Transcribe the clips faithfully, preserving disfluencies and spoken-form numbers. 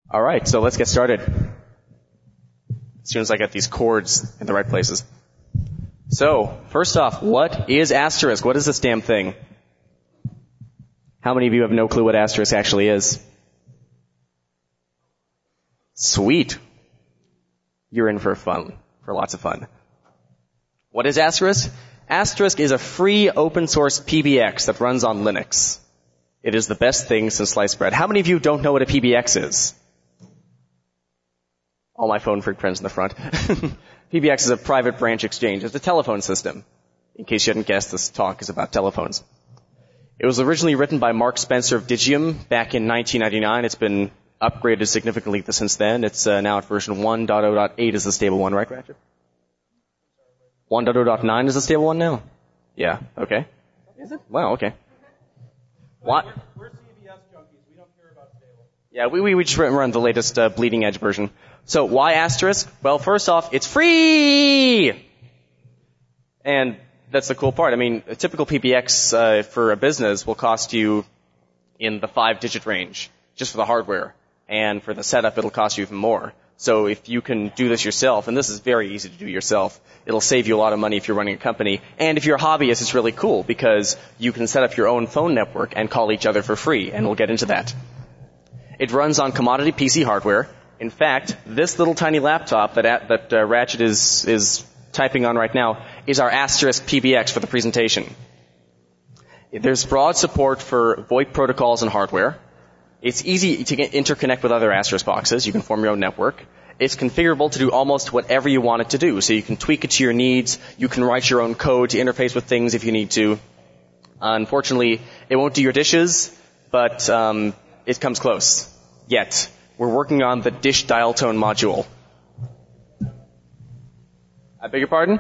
All right, so let's get started. As soon as I get these chords in the right places. So, first off, what is Asterisk? What is this damn thing? How many of you have no clue what Asterisk actually is? Sweet. You're in for fun, for lots of fun. What is Asterisk? Asterisk is a free open source P B X that runs on Linux. It is the best thing since sliced bread. How many of you don't know what a P B X is? All my phone freak friends in the front. P B X is a private branch exchange. It's a telephone system. In case you hadn't guessed, this talk is about telephones. It was originally written by Mark Spencer of Digium back in nineteen ninety-nine. It's been upgraded significantly since then. It's uh, now at version one point zero point eight is the stable one, right, Ratchet? one point zero point nine is the stable one now? Yeah, okay. Is it? Wow, okay. What? We're C B S junkies. We don't care about stable. Yeah, we, we, we just run the latest uh, bleeding edge version. So why Asterisk? Well, first off, it's free! And that's the cool part. I mean, a typical P B X uh, for a business will cost you in the five-digit range, just for the hardware. And for the setup, it'll cost you even more. So if you can do this yourself, and this is very easy to do yourself, it'll save you a lot of money if you're running a company. And if you're a hobbyist, it's really cool because you can set up your own phone network and call each other for free, and we'll get into that. It runs on commodity P C hardware. In fact, this little tiny laptop that that uh, Ratchet is is typing on right now is our Asterisk P B X for the presentation. There's broad support for VoIP protocols and hardware. It's easy to get, interconnect with other Asterisk boxes. You can form your own network. It's configurable to do almost whatever you want it to do. So you can tweak it to your needs. You can write your own code to interface with things if you need to. Uh, unfortunately, it won't do your dishes, but um, it comes close. Yet. We're working on the dish dial tone module. I beg your pardon?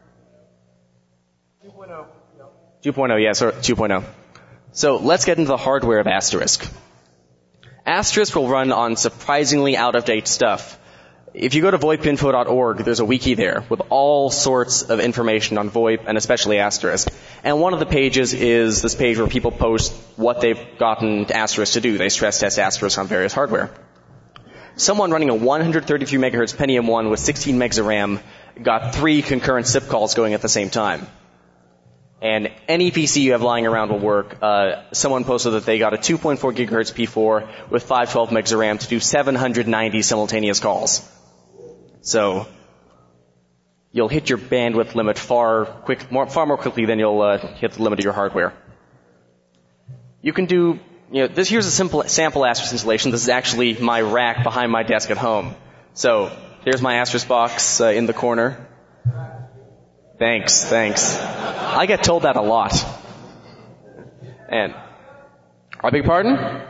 two point oh. two point oh, yes, or two point oh. So let's get into the hardware of Asterisk. Asterisk will run on surprisingly out-of-date stuff. If you go to voip info dot org, there's a wiki there with all sorts of information on VoIP and especially Asterisk. And one of the pages is this page where people post what they've gotten Asterisk to do. They stress test Asterisk on various hardware. Someone running a one hundred thirty-three megahertz Pentium one with sixteen megs of RAM got three concurrent S I P calls going at the same time. And any P C you have lying around will work. Uh, someone posted that they got a two point four gigahertz P four with five twelve megs of RAM to do seven hundred ninety simultaneous calls. So you'll hit your bandwidth limit far quick, more, far more quickly than you'll uh, hit the limit of your hardware. You can do, you know, this here's a simple sample Asterisk installation. This is actually my rack behind my desk at home. So there's my Asterisk box uh, in the corner. Thanks, thanks. I get told that a lot. And, I beg your pardon?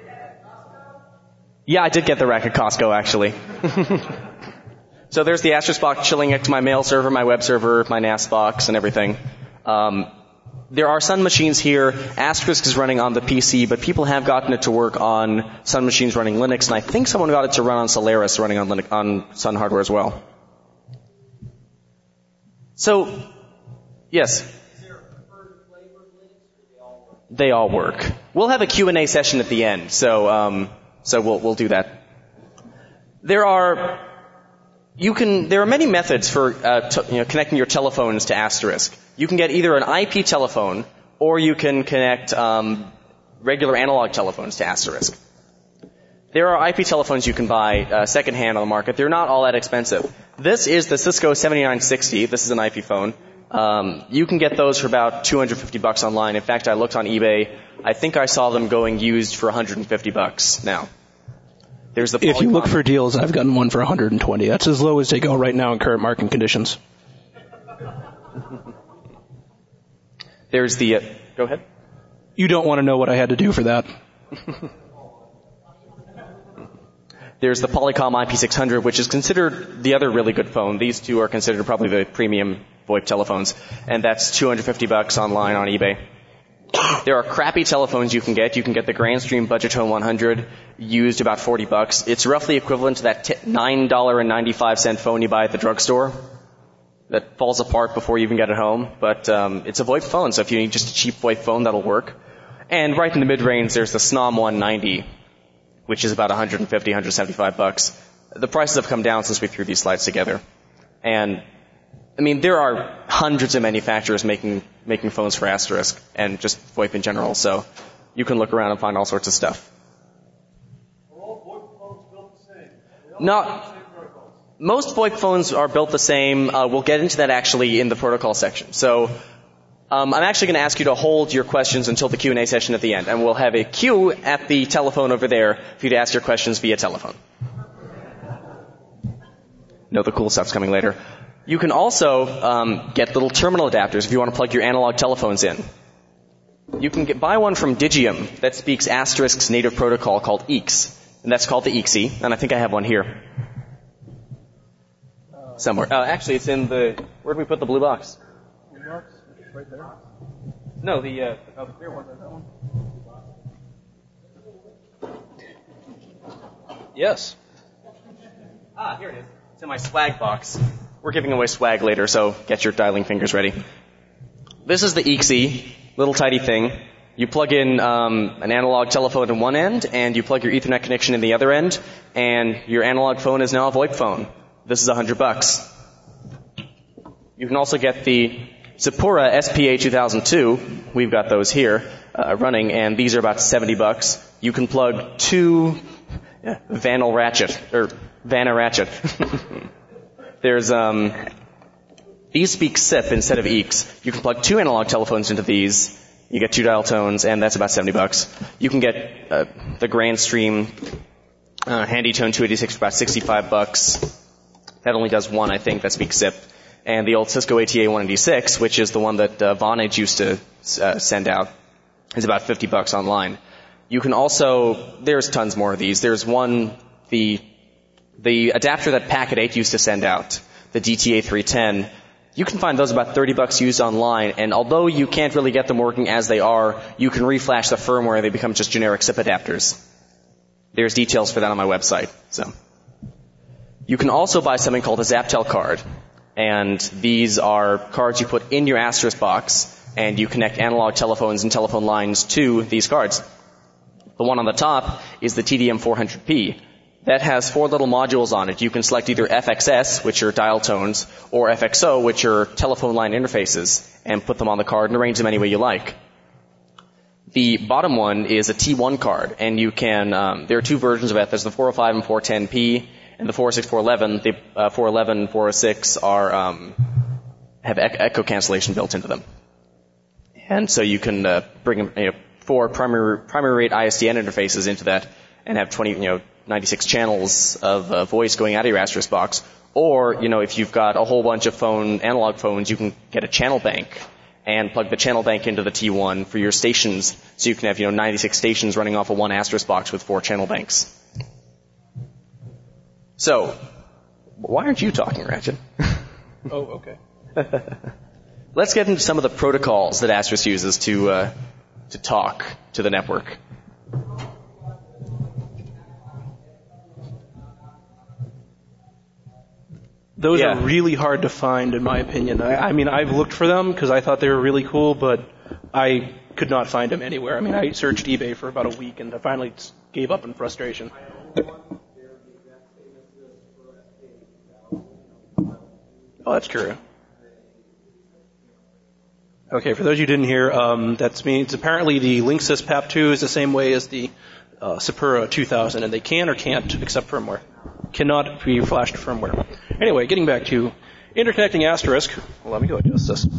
Yeah, I did get the rack at Costco, actually. So there's the Asterisk box chilling next to my mail server, my web server, my N A S box, and everything. Um, there are Sun machines here. Asterisk is running on the P C, but people have gotten it to work on Sun machines running Linux, and I think someone got it to run on Solaris running on Linux, on Sun hardware as well. So, yes? Is there a preferred flavor of Linux, or do they all work? They all work. We'll have a Q and A session at the end, so um, so we'll we'll do that. There are you can there are many methods for uh, t- you know, connecting your telephones to Asterisk. You can get either an I P telephone or you can connect um, regular analog telephones to Asterisk. There are I P telephones you can buy uh, secondhand on the market. They're not all that expensive. This is the Cisco seventy-nine sixty. This is an I P phone. Um, you can get those for about two hundred fifty bucks online. In fact, I looked on eBay. I think I saw them going used for one hundred fifty bucks now. There's the if you look for deals, I've gotten one for one hundred twenty. That's as low as they go right now in current market conditions. There's the uh, go ahead. You don't want to know what I had to do for that. There's the Polycom I P six hundred, which is considered the other really good phone. These two are considered probably the premium VoIP telephones, and that's two hundred fifty bucks online on eBay. There are crappy telephones you can get. You can get the Grandstream Budgetone one hundred, used about forty bucks. It's roughly equivalent to that t- nine dollars and ninety-five cents phone you buy at the drugstore that falls apart before you even get it home. But um, it's a VoIP phone, so if you need just a cheap VoIP phone, that'll work. And right in the mid-range, there's the Snom one ninety, which is about one fifty, one seventy-five bucks. The prices have come down since we threw these slides together. And, I mean, there are hundreds of manufacturers making making phones for Asterisk and just VoIP in general, so you can look around and find all sorts of stuff. Are all VoIP phones built the same? They all Not, have the same protocols. most VoIP phones are built the same. Uh, we'll get into that actually in the protocol section. So, um, I'm actually going to ask you to hold your questions until the Q and A session at the end, and we'll have a queue at the telephone over there for you to ask your questions via telephone. No, the cool stuff's coming later. You can also um, get little terminal adapters if you want to plug your analog telephones in. You can get, buy one from Digium that speaks Asterisk's native protocol called E X E, and that's called the E X E, and I think I have one here. Somewhere. Uh, actually, it's in the... Where did we put the blue box? Blue box? Right there. No, the... Uh, Oh, the clear one. There's that one. Yes. Ah, here it is. It's in my swag box. We're giving away swag later, so get your dialing fingers ready. This is the E X E, little tidy thing. You plug in um, an analog telephone in one end, and you plug your Ethernet connection in the other end, and your analog phone is now a VoIP phone. This is a hundred bucks. You can also get the Sapura S P A two thousand two. We've got those here uh, running, and these are about seventy bucks. You can plug two yeah, Vanel Ratchet or Vanna Ratchet. There's um, these speak S I P instead of E X E. You can plug two analog telephones into these. You get two dial tones, and that's about seventy bucks. You can get uh, the Grand Stream uh, Handy Tone two eighty-six for about sixty-five bucks. That only does one, I think, that speaks S I P. And the old Cisco A T A one eighty-six, which is the one that uh, Vonage used to uh, send out, is about fifty bucks online. You can also, there's tons more of these. There's one, the the adapter that Packet eight used to send out, the D T A three ten. You can find those about thirty bucks used online, and although you can't really get them working as they are, you can reflash the firmware and they become just generic S I P adapters. There's details for that on my website. So, you can also buy something called a Zaptel card, and these are cards you put in your Asterisk box, and you connect analog telephones and telephone lines to these cards. The one on the top is the T D M four hundred P. That has four little modules on it. You can select either F X S, which are dial tones, or F X O, which are telephone line interfaces, and put them on the card and arrange them any way you like. The bottom one is a T one card, and you can, um, there are two versions of it. There's the four oh five and four ten P, and the four oh six, four eleven. The uh, four eleven and four oh six are, um, have ec- echo cancellation built into them. And so you can uh, bring you know, four primary, primary rate I S D N interfaces into that and have twenty, you know, ninety-six channels of uh, voice going out of your Asterisk box. Or, you know, if you've got a whole bunch of phone, analog phones, you can get a channel bank and plug the channel bank into the T one for your stations, so you can have, you know, ninety-six stations running off of one Asterisk box with four channel banks. So, why aren't you talking, Ratchet? Oh, okay. Let's get into some of the protocols that Asterisk uses to uh, to talk to the network. Those Yeah. are really hard to find, in my opinion. I, I mean, I've looked for them because I thought they were really cool, but I could not find them anywhere. I mean, I searched eBay for about a week, and I finally gave up in frustration. Oh, that's true. Okay, for those of you who didn't hear, um, that means apparently the Linksys P A P two is the same way as the uh, Sapura two thousand, and they can or can't accept firmware. Cannot be flashed to firmware. Anyway, getting back to interconnecting Asterisk. Well, let me go adjust this.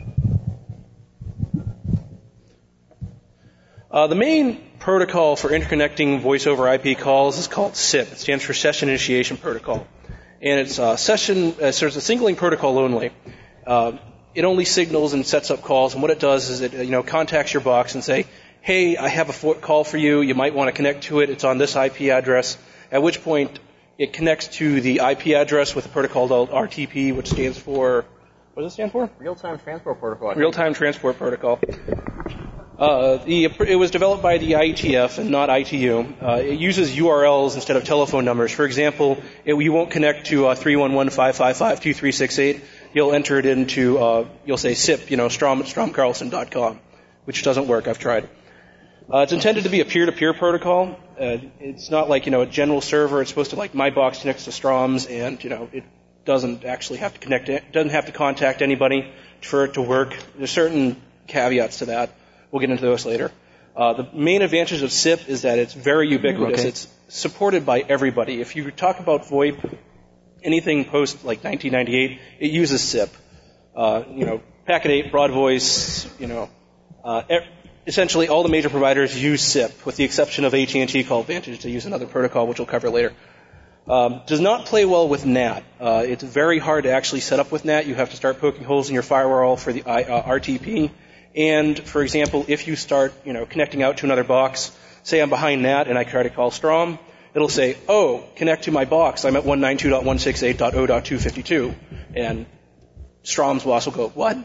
Uh, the main protocol for interconnecting voice over I P calls is called S I P. It stands for Session Initiation Protocol. And it's a session, uh, so it's a singling protocol only. Uh, it only signals and sets up calls, and what it does is it, you know, contacts your box and say, hey, I have a fo- call for you, you might want to connect to it, it's on this I P address, at which point it connects to the I P address with a protocol called R T P, which stands for, what does it stand for? Real-time Transport Protocol. Real-time Transport Protocol. Uh, the, it was developed by the I E T F and not I T U. Uh, it uses U R Ls instead of telephone numbers. For example, it, you won't connect to uh, three one one, five five five, two three six eight. You'll enter it into, uh, you'll say S I P, you know, Strom, strom carlson dot com, which doesn't work. I've tried. Uh, it's intended to be a peer-to-peer protocol. Uh, it's not like, you know, a general server. It's supposed to, like, my box connects to Strom's, and, you know, it doesn't actually have to connect, it doesn't have to contact anybody for it to work. There's certain caveats to that. We'll get into those later. Uh, the main advantage of S I P is that it's very ubiquitous. Okay. It's supported by everybody. If you talk about VoIP, anything post, like, nineteen ninety-eight, it uses S I P. Uh, you know, Packet eight, Broad Voice, you know, uh, er- essentially all the major providers use S I P, with the exception of A T and T called Vantage to use another protocol, which we'll cover later. Um, does not play well with N A T. Uh, it's very hard to actually set up with N A T. You have to start poking holes in your firewall for the uh, R T P. And, for example, if you start, you know, connecting out to another box, say I'm behind N A T and I try to call Strom, it'll say, oh, connect to my box. I'm at one ninety-two dot one sixty-eight dot zero dot two fifty-two. And Strom's boss will go, what?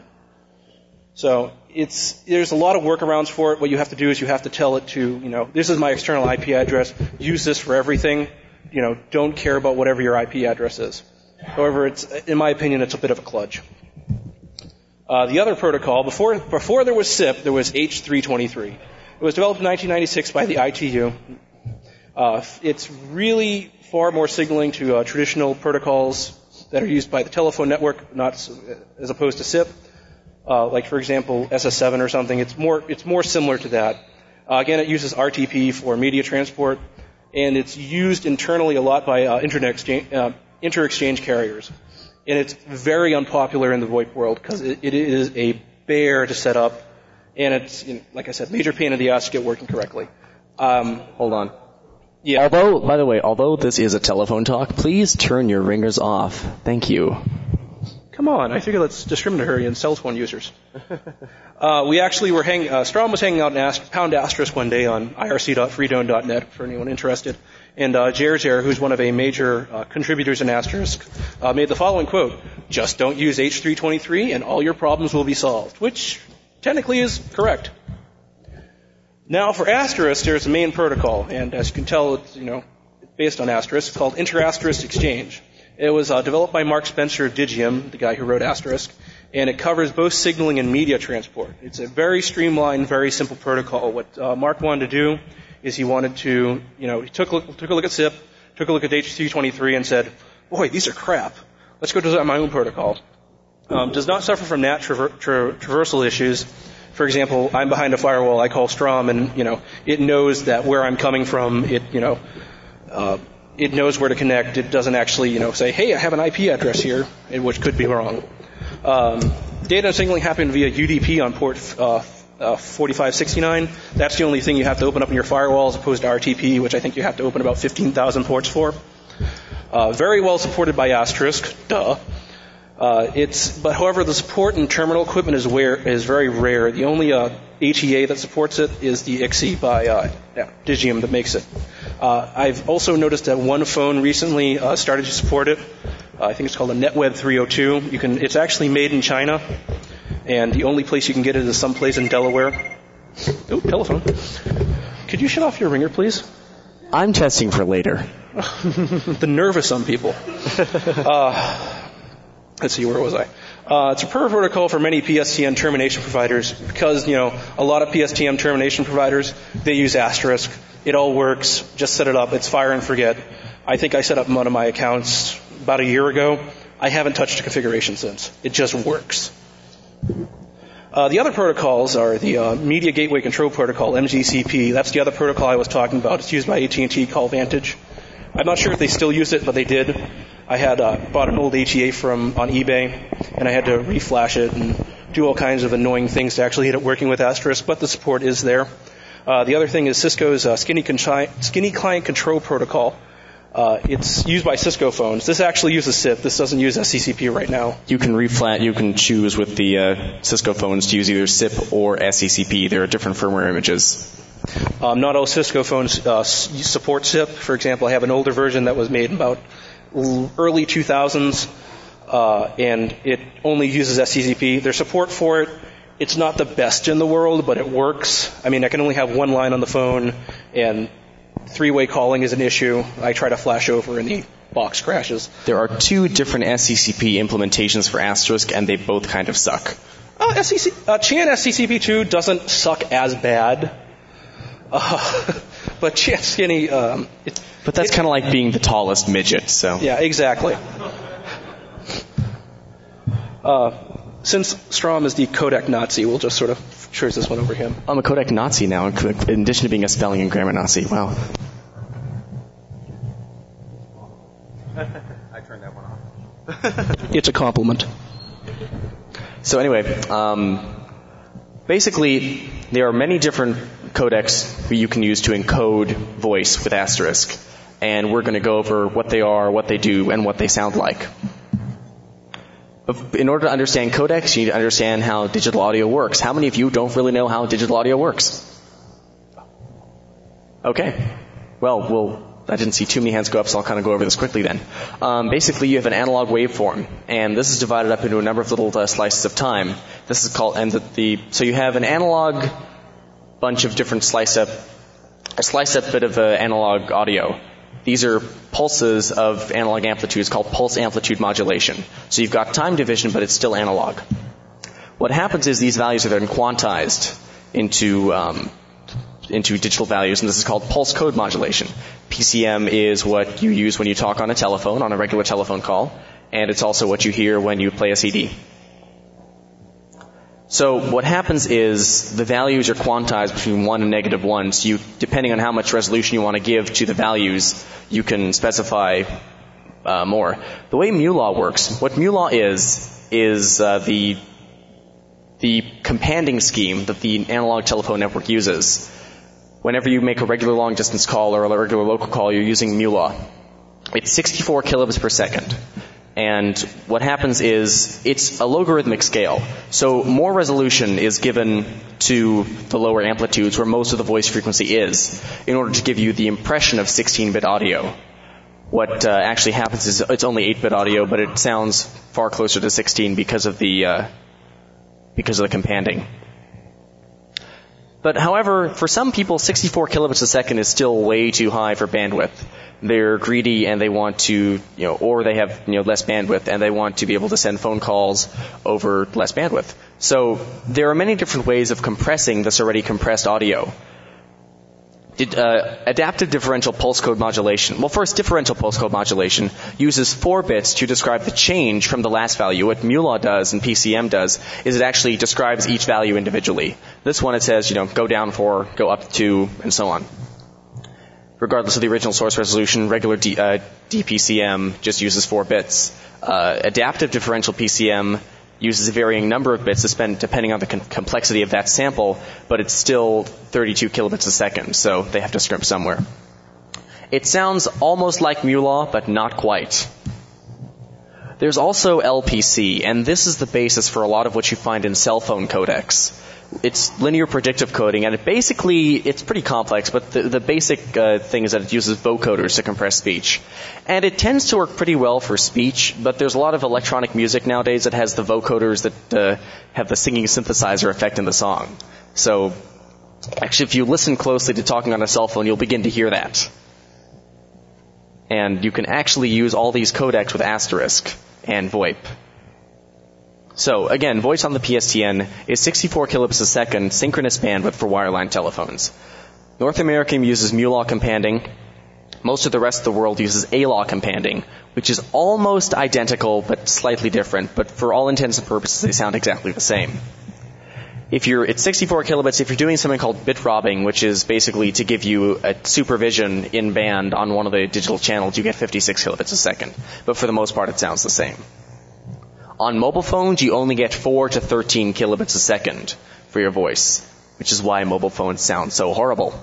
So it's, there's a lot of workarounds for it. What you have to do is you have to tell it to, you know, this is my external I P address. Use this for everything. You know, don't care about whatever your I P address is. However, it's, in my opinion, it's a bit of a kludge. Uh, the other protocol, before, before there was S I P, there was H three twenty-three. It was developed in nineteen ninety-six by the I T U. Uh, it's really far more signaling to uh, traditional protocols that are used by the telephone network, not as opposed to S I P. Uh, like, for example, S S seven or something. It's more, it's more similar to that. Uh, again, it uses R T P for media transport, and it's used internally a lot by uh, internet exchange, uh, inter-exchange carriers. And it's very unpopular in the VoIP world because it, it is a bear to set up, and it's, you know, like I said, major pain in the ass to get working correctly. Um, Hold on. Yeah. Although, by the way, although this is a telephone talk, please turn your ringers off. Thank you. Come on, I figure that's discriminatory in cell phone users. uh, we actually were hanging, uh, Strom was hanging out in Ast- Pound Asterisk one day on I R C dot freedome dot net for anyone interested. And uh, Jerzer, who's one of a major uh, contributors in Asterisk, uh, made the following quote, just don't use H three twenty-three and all your problems will be solved, which technically is correct. Now for Asterisk, there's a main protocol, and as you can tell, it's, you know, based on Asterisk, it's called Inter-Asterisk Exchange. It was uh, developed by Mark Spencer of Digium, the guy who wrote Asterisk, and it covers both signaling and media transport. It's a very streamlined, very simple protocol. What uh, Mark wanted to do is he wanted to, you know, he took a look, took a look at S I P, took a look at H three twenty-three and said, boy, these are crap. Let's go design my own protocol. Um, does not suffer from N A T traver- tra- traversal issues. For example, I'm behind a firewall, I call Strom, and, you know, it knows that where I'm coming from, it, you know, uh, it knows where to connect. It doesn't actually, you know, say, hey, I have an I P address here, which could be wrong. Um, data signaling happened via U D P on port uh, uh, forty-five sixty-nine. That's the only thing you have to open up in your firewall as opposed to R T P, which I think you have to open about fifteen thousand ports for. Uh, very well supported by Asterisk, duh. Uh, it's, but however, the support in terminal equipment is, where, is very rare. The only uh, H E A that supports it is the I C S I by uh, yeah, Digium that makes it. Uh, I've also noticed that one phone recently uh, started to support it. Uh, I think it's called a NetWeb three oh two. You can, it's actually made in China, and the only place you can get it is someplace in Delaware. Oh, telephone. Could you shut off your ringer, please? I'm testing for later. The nerve of some people. Uh, let's see, where was I? Uh, it's a per protocol for many P S T N termination providers because, you know, a lot of P S T N termination providers, they use Asterisk. It all works. Just set it up. It's fire and forget. I think I set up one of my accounts about a year ago. I haven't touched the configuration since. It just works. Uh, the other protocols are the uh, Media Gateway Control Protocol, M G C P. That's the other protocol I was talking about. It's used by A T and T called Vantage. I'm not sure if they still use it, but they did. I had uh, bought an old H E A from on eBay, and I had to reflash it and do all kinds of annoying things to actually get it working with Asterisk, but the support is there. Uh, the other thing is Cisco's uh, Skinny, Con- Skinny Client Control Protocol. Uh, it's used by Cisco phones. This actually uses S I P. This doesn't use S C C P right now. You can reflat, you can choose with the uh, Cisco phones to use either S I P or S C C P. There are different firmware images. Um, not all Cisco phones uh, support S I P. For example, I have an older version that was made in about early two thousands, uh, and it only uses S C C P. Their support for it, it's not the best in the world, but it works. I mean, I can only have one line on the phone, and three-way calling is an issue. I try to flash over and the box crashes. There are two different S C C P implementations for Asterisk, and they both kind of suck. Uh, S C C, uh, Chan S C C P two doesn't suck as bad. Uh, But yeah, skinny. Um, it, But that's kind of like being the tallest midget, so. Yeah, exactly. Uh, since Strom is the codec Nazi, we'll just sort of choose this one over him. I'm a codec Nazi now, in addition to being a spelling and grammar Nazi. Wow. I turned that one off. It's a compliment. So anyway, um, basically, there are many different codecs that you can use to encode voice with asterisk. And we're going to go over what they are, what they do, and what they sound like. But in order to understand codecs, you need to understand how digital audio works. How many of you don't really know how digital audio works? Okay. Well, we'll I didn't see too many hands go up, so I'll kind of go over this quickly then. Um, basically, you have an analog waveform, and this is divided up into a number of little uh, slices of time. This is called, and the, the so you have an analog bunch of different slice up, a slice up bit of uh, analog audio. These are pulses of analog amplitudes called pulse amplitude modulation. So you've got time division, but it's still analog. What happens is these values are then quantized into um, into digital values, and this is called pulse code modulation. P C M is what you use when you talk on a telephone, on a regular telephone call, and it's also what you hear when you play a C D. So what happens is the values are quantized between one and negative one, so you, depending on how much resolution you want to give to the values, you can specify uh, more. The way MuLaw works, what MuLaw is, is uh, the the companding scheme that the analog telephone network uses. Whenever you make a regular long-distance call or a regular local call, you're using MuLaw. It's sixty-four kilobits per second. And what happens is it's a logarithmic scale. So more resolution is given to the lower amplitudes where most of the voice frequency is in order to give you the impression of sixteen-bit audio. What uh, actually happens is it's only eight-bit audio, but it sounds far closer to sixteen because of the uh, because of the companding. But however, for some people, sixty-four kilobits a second is still way too high for bandwidth. They're greedy and they want to, you know, or they have, you know, less bandwidth and they want to be able to send phone calls over less bandwidth. So there are many different ways of compressing this already compressed audio. Did, uh, adaptive differential pulse code modulation. Well, first, differential pulse code modulation uses four bits to describe the change from the last value. What MuLaw does and P C M does is it actually describes each value individually. This one, it says, you know, go down four, go up two, and so on. Regardless of the original source resolution, regular D, uh, D P C M just uses four bits. Uh, adaptive differential P C M uses a varying number of bits depending on the com- complexity of that sample, but it's still thirty-two kilobits a second, so they have to scrimp somewhere. It sounds almost like MuLaw, but not quite. There's also L P C, and this is the basis for a lot of what you find in cell phone codecs. It's linear predictive coding, and it basically, it's pretty complex, but the, the basic uh, thing is that it uses vocoders to compress speech. And it tends to work pretty well for speech, but there's a lot of electronic music nowadays that has the vocoders that uh, have the singing synthesizer effect in the song. So, actually, if you listen closely to talking on a cell phone, you'll begin to hear that. And you can actually use all these codecs with asterisk and VoIP. So, again, voice on the P S T N is sixty-four kilobits a second synchronous bandwidth for wireline telephones. North America uses MuLaw companding. Most of the rest of the world uses A-Law companding, which is almost identical but slightly different, but for all intents and purposes they sound exactly the same. If you're, it's sixty-four kilobits, if you're doing something called bit robbing, which is basically to give you a supervision in band on one of the digital channels, you get fifty-six kilobits a second. But for the most part it sounds the same. On mobile phones, you only get four to thirteen kilobits a second for your voice, which is why mobile phones sound so horrible.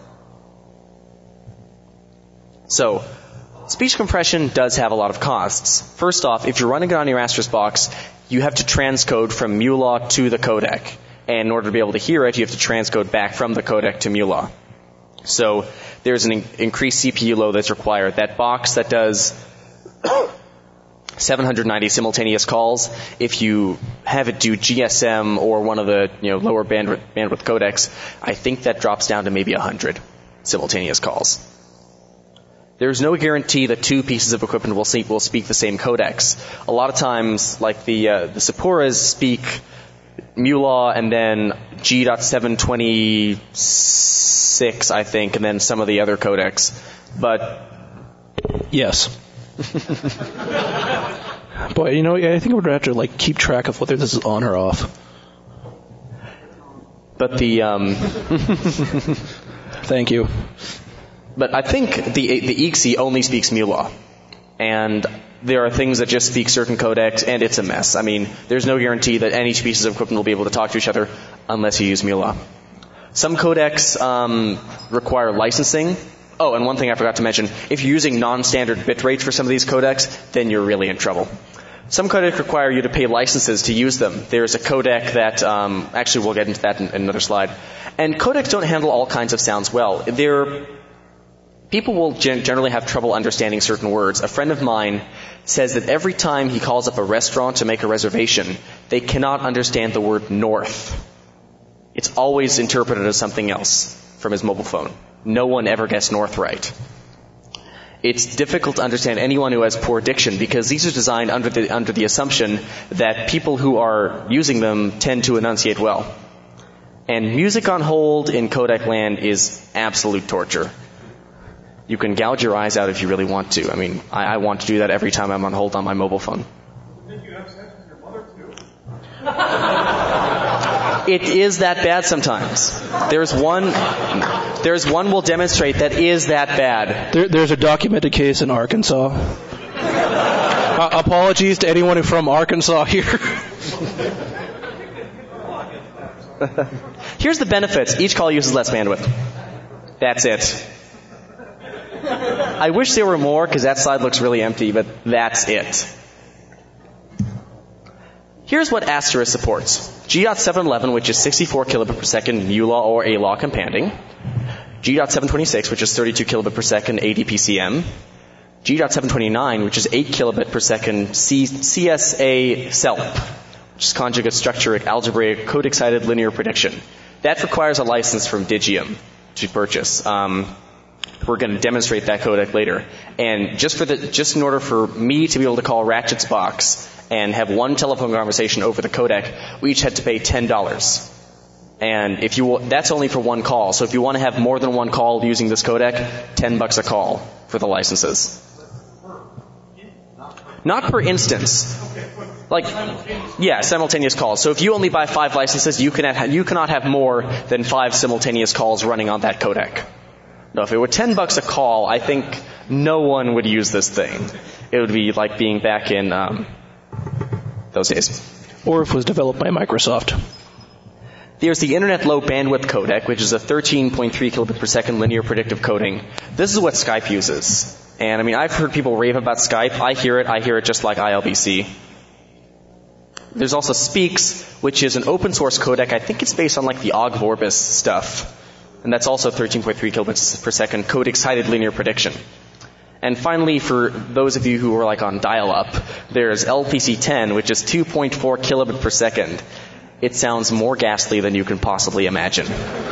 So, speech compression does have a lot of costs. First off, if you're running it on your asterisk box, you have to transcode from MuLaw to the codec. And in order to be able to hear it, you have to transcode back from the codec to MuLaw. So, there's an in- increased C P U load that's required. That box that does seven hundred ninety simultaneous calls, if you have it do G S M or one of the, you know, lower bandwidth, bandwidth codecs, I think that drops down to maybe one hundred simultaneous calls. There's no guarantee that two pieces of equipment will speak, will speak the same codecs. A lot of times, like the uh, the Sepuras speak MuLaw, and then G seven twenty-six, I think, and then some of the other codecs. But yes. Boy, you know, I think we're gonna have to like keep track of whether this is on or off. But the um, thank you. But I think the the E X E only speaks MuLa, and there are things that just speak certain codecs, and it's a mess. I mean, there's no guarantee that any two pieces of equipment will be able to talk to each other unless you use MuLa. Some codecs um, require licensing. Oh, and one thing I forgot to mention, if you're using non-standard bit rates for some of these codecs, then you're really in trouble. Some codecs require you to pay licenses to use them. There's a codec that, um, actually we'll get into that in, in another slide. And codecs don't handle all kinds of sounds well. They're, people will gen- generally have trouble understanding certain words. A friend of mine says that every time he calls up a restaurant to make a reservation, they cannot understand the word north. It's always interpreted as something else from his mobile phone. No one ever gets north right. It's difficult to understand anyone who has poor diction because these are designed under the under the assumption that people who are using them tend to enunciate well. And music on hold in codec land is absolute torture. You can gouge your eyes out if you really want to. I mean, I, I want to do that every time I'm on hold on my mobile phone. I think you have sex with your mother too. It is that bad sometimes. There's one, there's one we'll demonstrate that is that bad. There, there's a documented case in Arkansas. uh, apologies to anyone from Arkansas here. Here's the benefits. Each call uses less bandwidth. That's it. I wish there were more because that slide looks really empty, but that's it. Here's what Asterisk supports. G seven eleven, which is sixty-four kilobit per second MuLa or A L A companding. G seven twenty-six, which is thirty-two kilobit per second A D P C M. G seven twenty-nine, which is eight kilobit per second C- CSA S E L P, which is conjugate structure algebraic code excited linear prediction. That requires a license from Digium to purchase. Um, we're going to demonstrate that codec later. And just for the, just in order for me to be able to call Ratchet's box and have one telephone conversation over the codec, we each had to pay ten dollars. And if you, that's only for one call. So if you want to have more than one call using this codec, ten bucks a call for the licenses. Not per instance. Like, yeah, simultaneous calls. So if you only buy five licenses, you cannot, you cannot have more than five simultaneous calls running on that codec. No, if it were ten bucks a call, I think no one would use this thing. It would be like being back in um, those days. Or if it was developed by Microsoft. There's the Internet Low Bandwidth Codec, which is a thirteen point three kilobit per second linear predictive coding. This is what Skype uses. And I mean, I've heard people rave about Skype. I hear it. I hear it just like I L B C. There's also Speaks, which is an open source codec. I think it's based on like the Ogg Vorbis stuff. And that's also thirteen point three kilobits per second code excited linear prediction. And finally, for those of you who are like on dial-up, there's L P C ten, which is two point four kilobit per second. It sounds more ghastly than you can possibly imagine.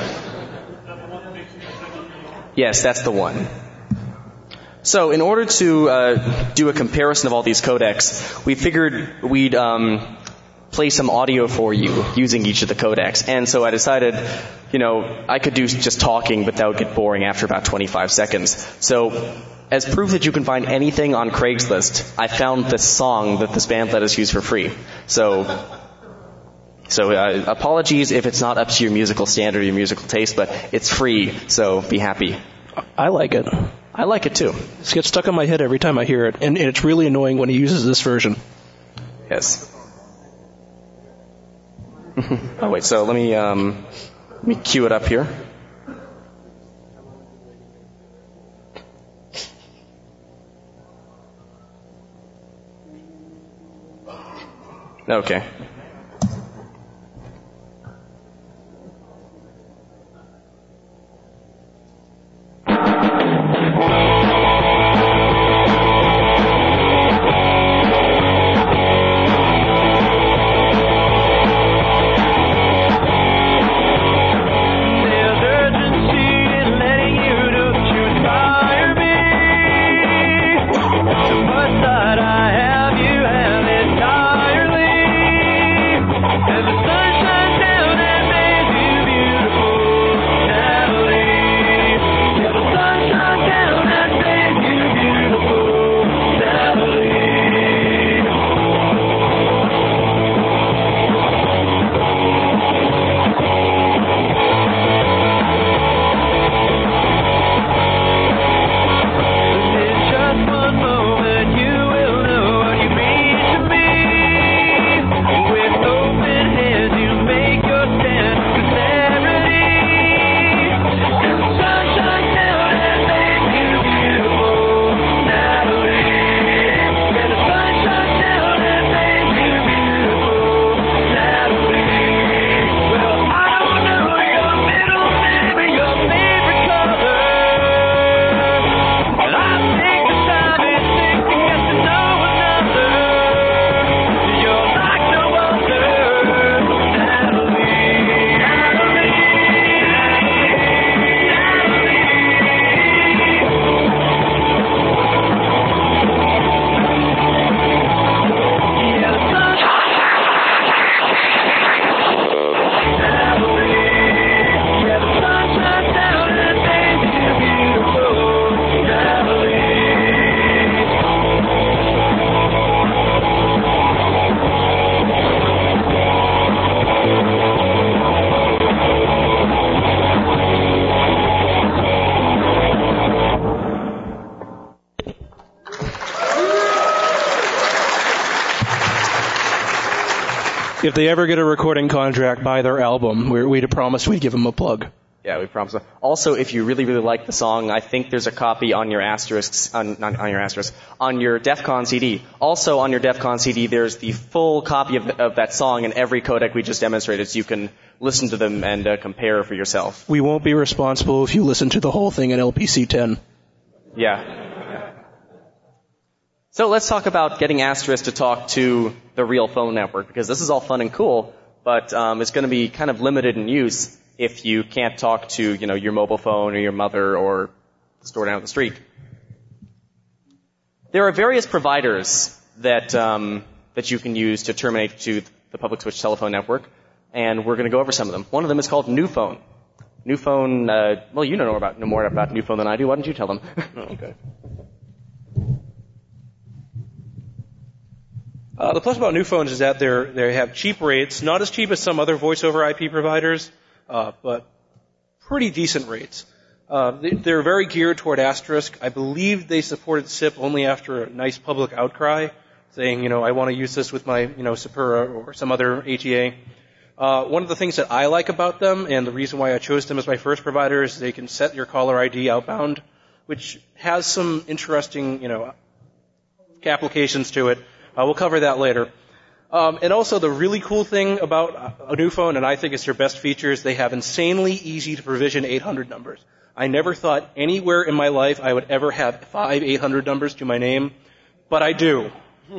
Yes, that's the one. So in order to uh, do a comparison of all these codecs, we figured we'd um, play some audio for you using each of the codecs. And so I decided, you know, I could do just talking, but that would get boring after about twenty-five seconds. So as proof that you can find anything on Craigslist, I found this song that this band let us use for free. So, so uh, apologies if it's not up to your musical standard or your musical taste, but it's free, so be happy. I like it. I like it too. It gets stuck in my head every time I hear it, and it's really annoying when he uses this version. Yes. Oh wait, so let me um, let me cue it up here. Okay. If they ever get a recording contract, buy their album. We we'd promised we'd give them a plug. Yeah, we promise. Also, if you really, really like the song, I think there's a copy on your asterisks, on, not on your asterisk, on your DEF CON C D. Also, on your DEF CON C D, there's the full copy of, of that song in every codec we just demonstrated, so you can listen to them and uh, compare for yourself. We won't be responsible if you listen to the whole thing in L P C ten. Yeah. So let's talk about getting Asterisk to talk to the real phone network, because this is all fun and cool, but um, it's going to be kind of limited in use if you can't talk to, you know, your mobile phone or your mother or the store down the street. There are various providers that um, that you can use to terminate to the public switch telephone network, and we're going to go over some of them. One of them is called NewPhone. NewPhone, uh, well, you know more about know more about NewPhone than I do. Why don't you tell them? Oh, okay. Uh, the plus about NewPhones is that they're they have cheap rates, not as cheap as some other voice over I P providers. Uh, but pretty decent rates. Uh, they, they're very geared toward Asterisk. I believe they supported S I P only after a nice public outcry, saying, you know, I want to use this with my, you know, Sapura or some other A T A. Uh, one of the things that I like about them, and the reason why I chose them as my first provider, is they can set your caller I D outbound, which has some interesting, you know, applications to it. Uh, we'll cover that later. Um, and also the really cool thing about a NewPhone, and I think it's their best feature, is they have insanely easy to provision eight hundred numbers. I never thought anywhere in my life I would ever have five eight hundred numbers to my name, but I do.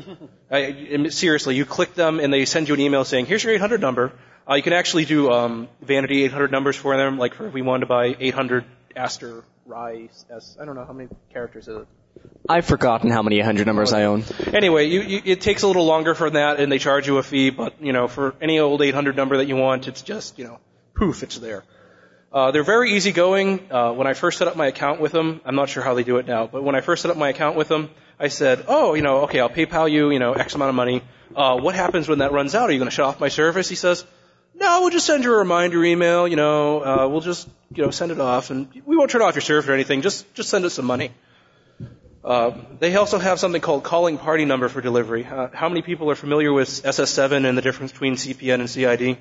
I, seriously, you click them and they send you an email saying, here's your eight hundred number. Uh, you can actually do um, vanity eight hundred numbers for them, like for if we wanted to buy eight hundred Aster, Rye, S, I don't know, how many characters is it? I've forgotten how many one hundred numbers I own. Anyway, you, you, it takes a little longer for that, and they charge you a fee, but, you know, for any old eight hundred number that you want, it's just, you know, poof, it's there. Uh, they're very easygoing. Uh, when I first set up my account with them, I'm not sure how they do it now, but when I first set up my account with them, I said, oh, you know, okay, I'll PayPal you, you know, X amount of money. Uh, what happens when that runs out? Are you going to shut off my service? He says, no, we'll just send you a reminder email, you know, uh, we'll just, you know, send it off, and we won't turn off your service or anything, just, just send us some money. Uh, they also have something called calling party number for delivery. Uh, how many people are familiar with S S seven and the difference between C P N and C I D?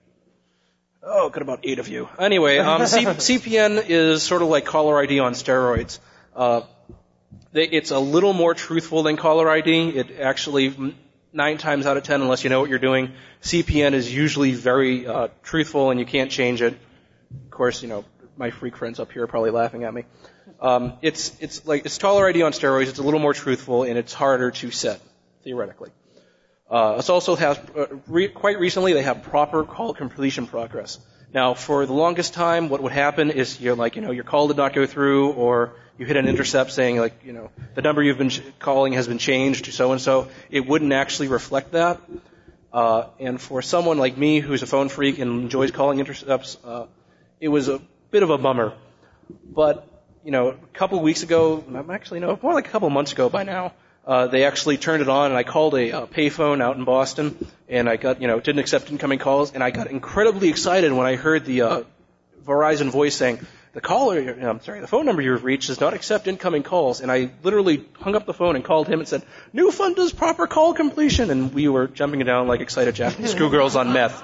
Oh, good, about eight of you. Anyway, um, C- C P N is sort of like caller I D on steroids. Uh, they, it's a little more truthful than caller I D. It actually, nine times out of ten, unless you know what you're doing, C P N is usually very uh, truthful and you can't change it. Of course, you know, my freak friends up here are probably laughing at me. Um, it's it's like it's caller I D on steroids. It's a little more truthful and it's harder to set theoretically. Uh, it also has uh, re- quite recently they have proper call completion progress. Now, for the longest time, what would happen is you're like you know your call did not go through, or you hit an intercept saying like you know the number you've been ch- calling has been changed to so and so. It wouldn't actually reflect that. Uh, and for someone like me who's a phone freak and enjoys calling intercepts, uh, it was a bit of a bummer. But you know, a couple of weeks ago, actually no, more like a couple of months ago by now, uh, they actually turned it on, and I called a uh, payphone out in Boston, and I got, you know, didn't accept incoming calls, and I got incredibly excited when I heard the uh, Verizon voice saying, the caller, I'm sorry, the phone number you've reached does not accept incoming calls, and I literally hung up the phone and called him and said, NewPhone does proper call completion, and we were jumping down like excited Japanese schoolgirls on meth.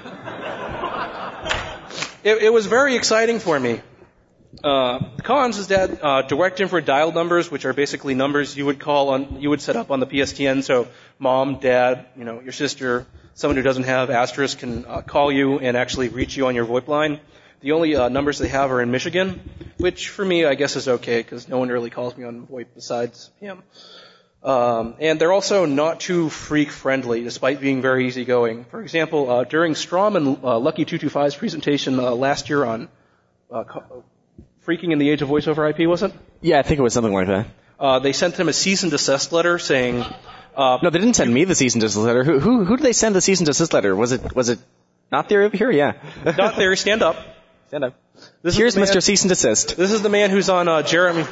It, it was very exciting for me. Uh, the cons is that uh, direct infrared dial numbers, which are basically numbers you would call on, you would set up on the P S T N. So mom, dad, you know, your sister, someone who doesn't have Asterisk can uh, call you and actually reach you on your VoIP line. The only uh, numbers they have are in Michigan, which for me I guess is okay because no one really calls me on VoIP besides him. Um, and they're also not too freak friendly, despite being very easygoing. For example, uh, during Strom and uh, Lucky two twenty-five's presentation uh, last year on uh, Freaking in the Age of Voice over I P, was it? Yeah, I think it was something like that. Uh, they sent him a cease and desist letter saying, uh, no, they didn't send me the cease and desist letter. Who, who, who did they send the cease and desist letter? Was it, was it not there over here? Yeah. Not there. Stand up. Stand up. This Here's man, Mister Cease and Desist. This is the man who's on, uh, Jeremy.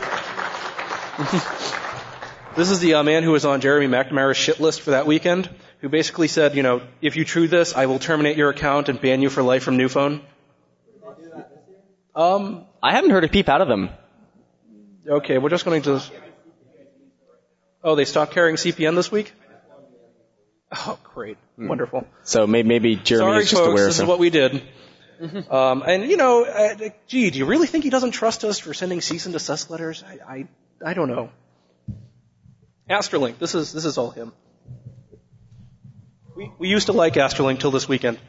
This is the uh, man who was on Jeremy McNamara's shit list for that weekend, who basically said, you know, if you true this, I will terminate your account and ban you for life from NewPhone. Um, I haven't heard a peep out of them. Okay, we're just going to... Oh, they stopped carrying C P N this week? Oh, great. Wonderful. So maybe, maybe Jeremy Sorry, is just folks, aware of this is some- what we did. um, and, you know, uh, gee, do you really think he doesn't trust us for sending cease and desist letters? I, I, I don't know. Asterlink, this is, this is all him. We, we used to like Asterlink till this weekend.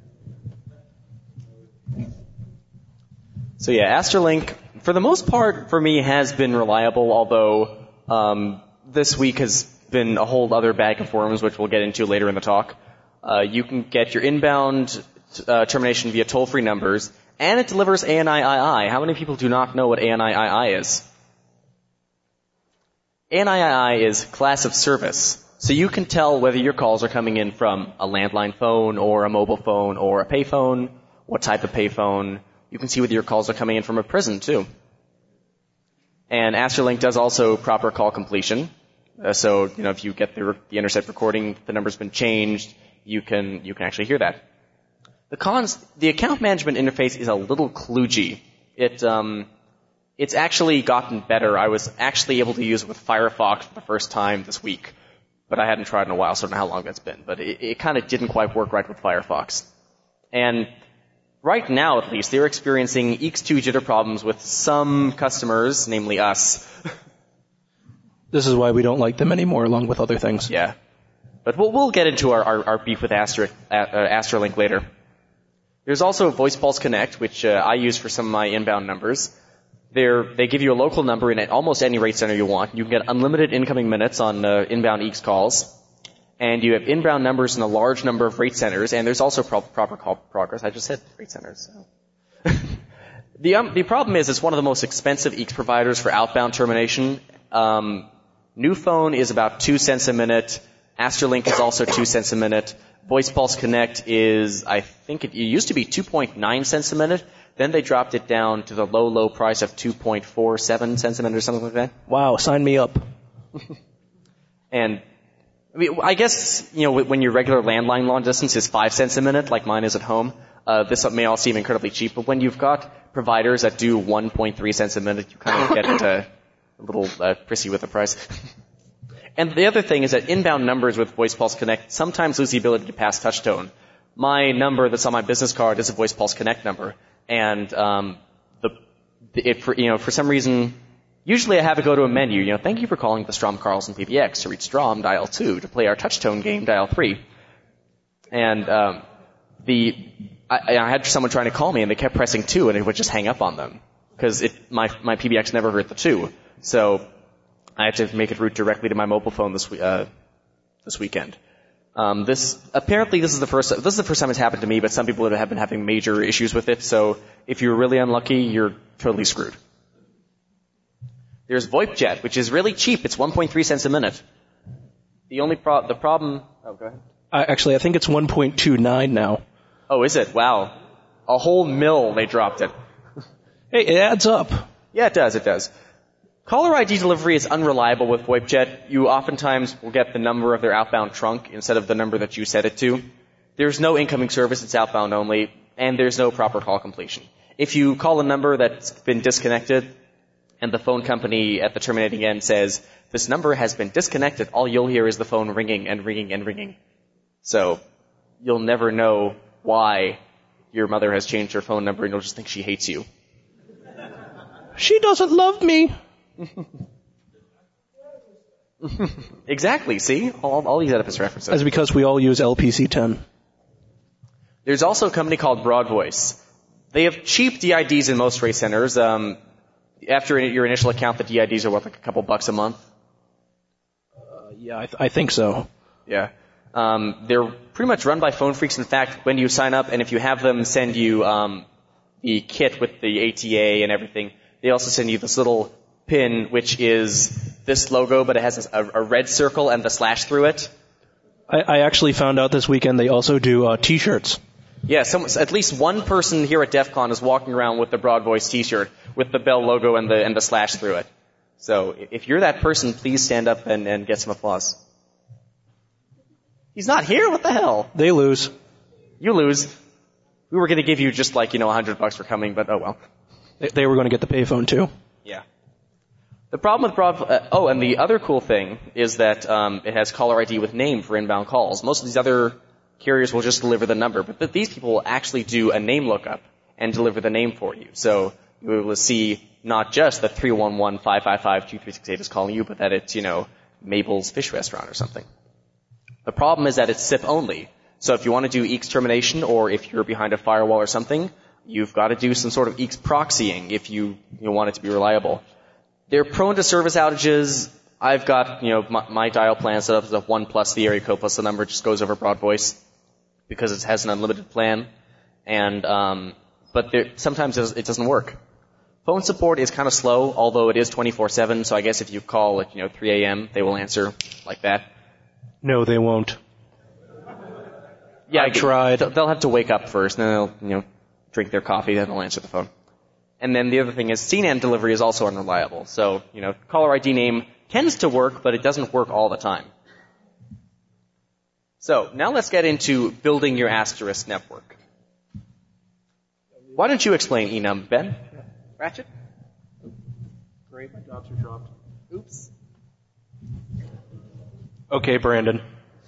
So yeah, Asterlink, for the most part, for me, has been reliable, although um, this week has been a whole other bag of worms, which we'll get into later in the talk. Uh, you can get your inbound uh, termination via toll-free numbers, and it delivers A N I I I. How many people do not know what A N I I I is? A N I I I is class of service. So you can tell whether your calls are coming in from a landline phone or a mobile phone or a payphone, what type of payphone. You can see whether your calls are coming in from a prison, too. And Asterlink does also proper call completion. Uh, so, you know, if you get the, the intercept recording, the number's been changed, you can, you can actually hear that. The cons, the account management interface is a little kludgy. It, um, it's actually gotten better. I was actually able to use it with Firefox for the first time this week, but I hadn't tried in a while, so I don't know how long that's been. But it, it kind of didn't quite work right with Firefox. And right now, at least, they're experiencing E X two jitter problems with some customers, namely us. This is why we don't like them anymore, along with other things. Yeah. But we'll, we'll get into our, our, our beef with Aster, uh, Asterlink later. There's also VoicePulse Connect, which uh, I use for some of my inbound numbers. They're, they give you a local number in almost any rate center you want. You can get unlimited incoming minutes on uh, inbound E X calls. And you have inbound numbers in a large number of rate centers, and there's also pro- proper call progress. I just said rate centers. So. the, um, the problem is it's one of the most expensive E X providers for outbound termination. Um, Newphone is about two cents a minute. Asterlink is also two cents a minute. VoicePulse Connect is, I think it, it used to be two point nine cents a minute. Then they dropped it down to the low, low price of two point four seven cents a minute or something like that. Wow, sign me up. And I mean, I guess, you know, when your regular landline long distance is five cents a minute, like mine is at home, uh, this may all seem incredibly cheap, but when you've got providers that do one point three cents a minute, you kind of get uh, a little uh, prissy with the price. And the other thing is that inbound numbers with VoicePulse Connect sometimes lose the ability to pass touch tone. My number that's on my business card is a VoicePulse Connect number, and um, the, the it for, you know, for some reason, usually I have to go to a menu. You know, thank you for calling the Strom Carlson P B X. To reach Strom, dial two. To play our touch tone game, dial three. And um, the I, I had someone trying to call me, and they kept pressing two, and it would just hang up on them because it my my P B X never heard the two. So I had to make it route directly to my mobile phone this uh, this weekend. Um, this apparently this is the first this is the first time it's happened to me, but some people have been having major issues with it. So if you're really unlucky, you're totally screwed. There's VoIPjet, which is really cheap. It's one point three cents a minute. The only pro- the problem. Oh, go ahead. I, actually, I think it's one point two nine now. Oh, is it? Wow, a whole mill they dropped it. Hey, it adds up. Yeah, it does. It does. Caller I D delivery is unreliable with VoIPjet. You oftentimes will get the number of their outbound trunk instead of the number that you set it to. There's no incoming service, it's outbound only, and there's no proper call completion. If you call a number that's been disconnected, and the phone company at the terminating end says, this number has been disconnected, all you'll hear is the phone ringing and ringing and ringing. So, you'll never know why your mother has changed her phone number, and you'll just think she hates you. She doesn't love me. Exactly, see? All, all these Oedipus references. That's because we all use L P C ten. There's also a company called BroadVoice. They have cheap D I Ds in most rate centers. Um, after your initial account, the D I Ds are what, like a couple bucks a month? Uh, yeah, I, th- I think so. Yeah. Um, they're pretty much run by phone freaks. In fact, when you sign up, and if you have them send you um, the kit with the A T A and everything, they also send you this little pin, which is this logo, but it has a, a red circle and the slash through it. I, I actually found out this weekend they also do uh, T-shirts. Yeah, some, at least one person here at DEF CON is walking around with the BroadVoice T-shirt with the Bell logo and the and the slash through it. So if you're that person, please stand up and, and get some applause. He's not here? What the hell? They lose. You lose. We were going to give you just like, you know, a hundred bucks for coming, but oh well. They, they were going to get the payphone too. Yeah. The problem with broad, uh, oh, and the other cool thing is that um, it has caller I D with name for inbound calls. Most of these other carriers will just deliver the number, but th- these people will actually do a name lookup and deliver the name for you. So you'll be able to see not just that three one one, five five five, two three six eight is calling you, but that it's, you know, Mabel's Fish Restaurant or something. The problem is that it's S I P only. So if you want to do E X termination, or if you're behind a firewall or something, you've got to do some sort of E X proxying if you, you know, want it to be reliable. They're prone to service outages. I've got, you know, my, my dial plan set up as a one plus the area code plus the number, just goes over broad voice because it has an unlimited plan. And, um, but there, sometimes it doesn't work. Phone support is kind of slow, although it is twenty-four seven, so I guess if you call at, you know, three a.m., they will answer like that. No, they won't. Yeah, I tried. They'll have to wake up first, and then they'll, you know, drink their coffee, then they'll answer the phone. And then the other thing is C NAN delivery is also unreliable. So, you know, caller I D name tends to work, but it doesn't work all the time. So, now let's get into building your asterisk network. Why don't you explain enum, Ben? Ratchet? Great, my dots are dropped. Oops. Okay, Brandon.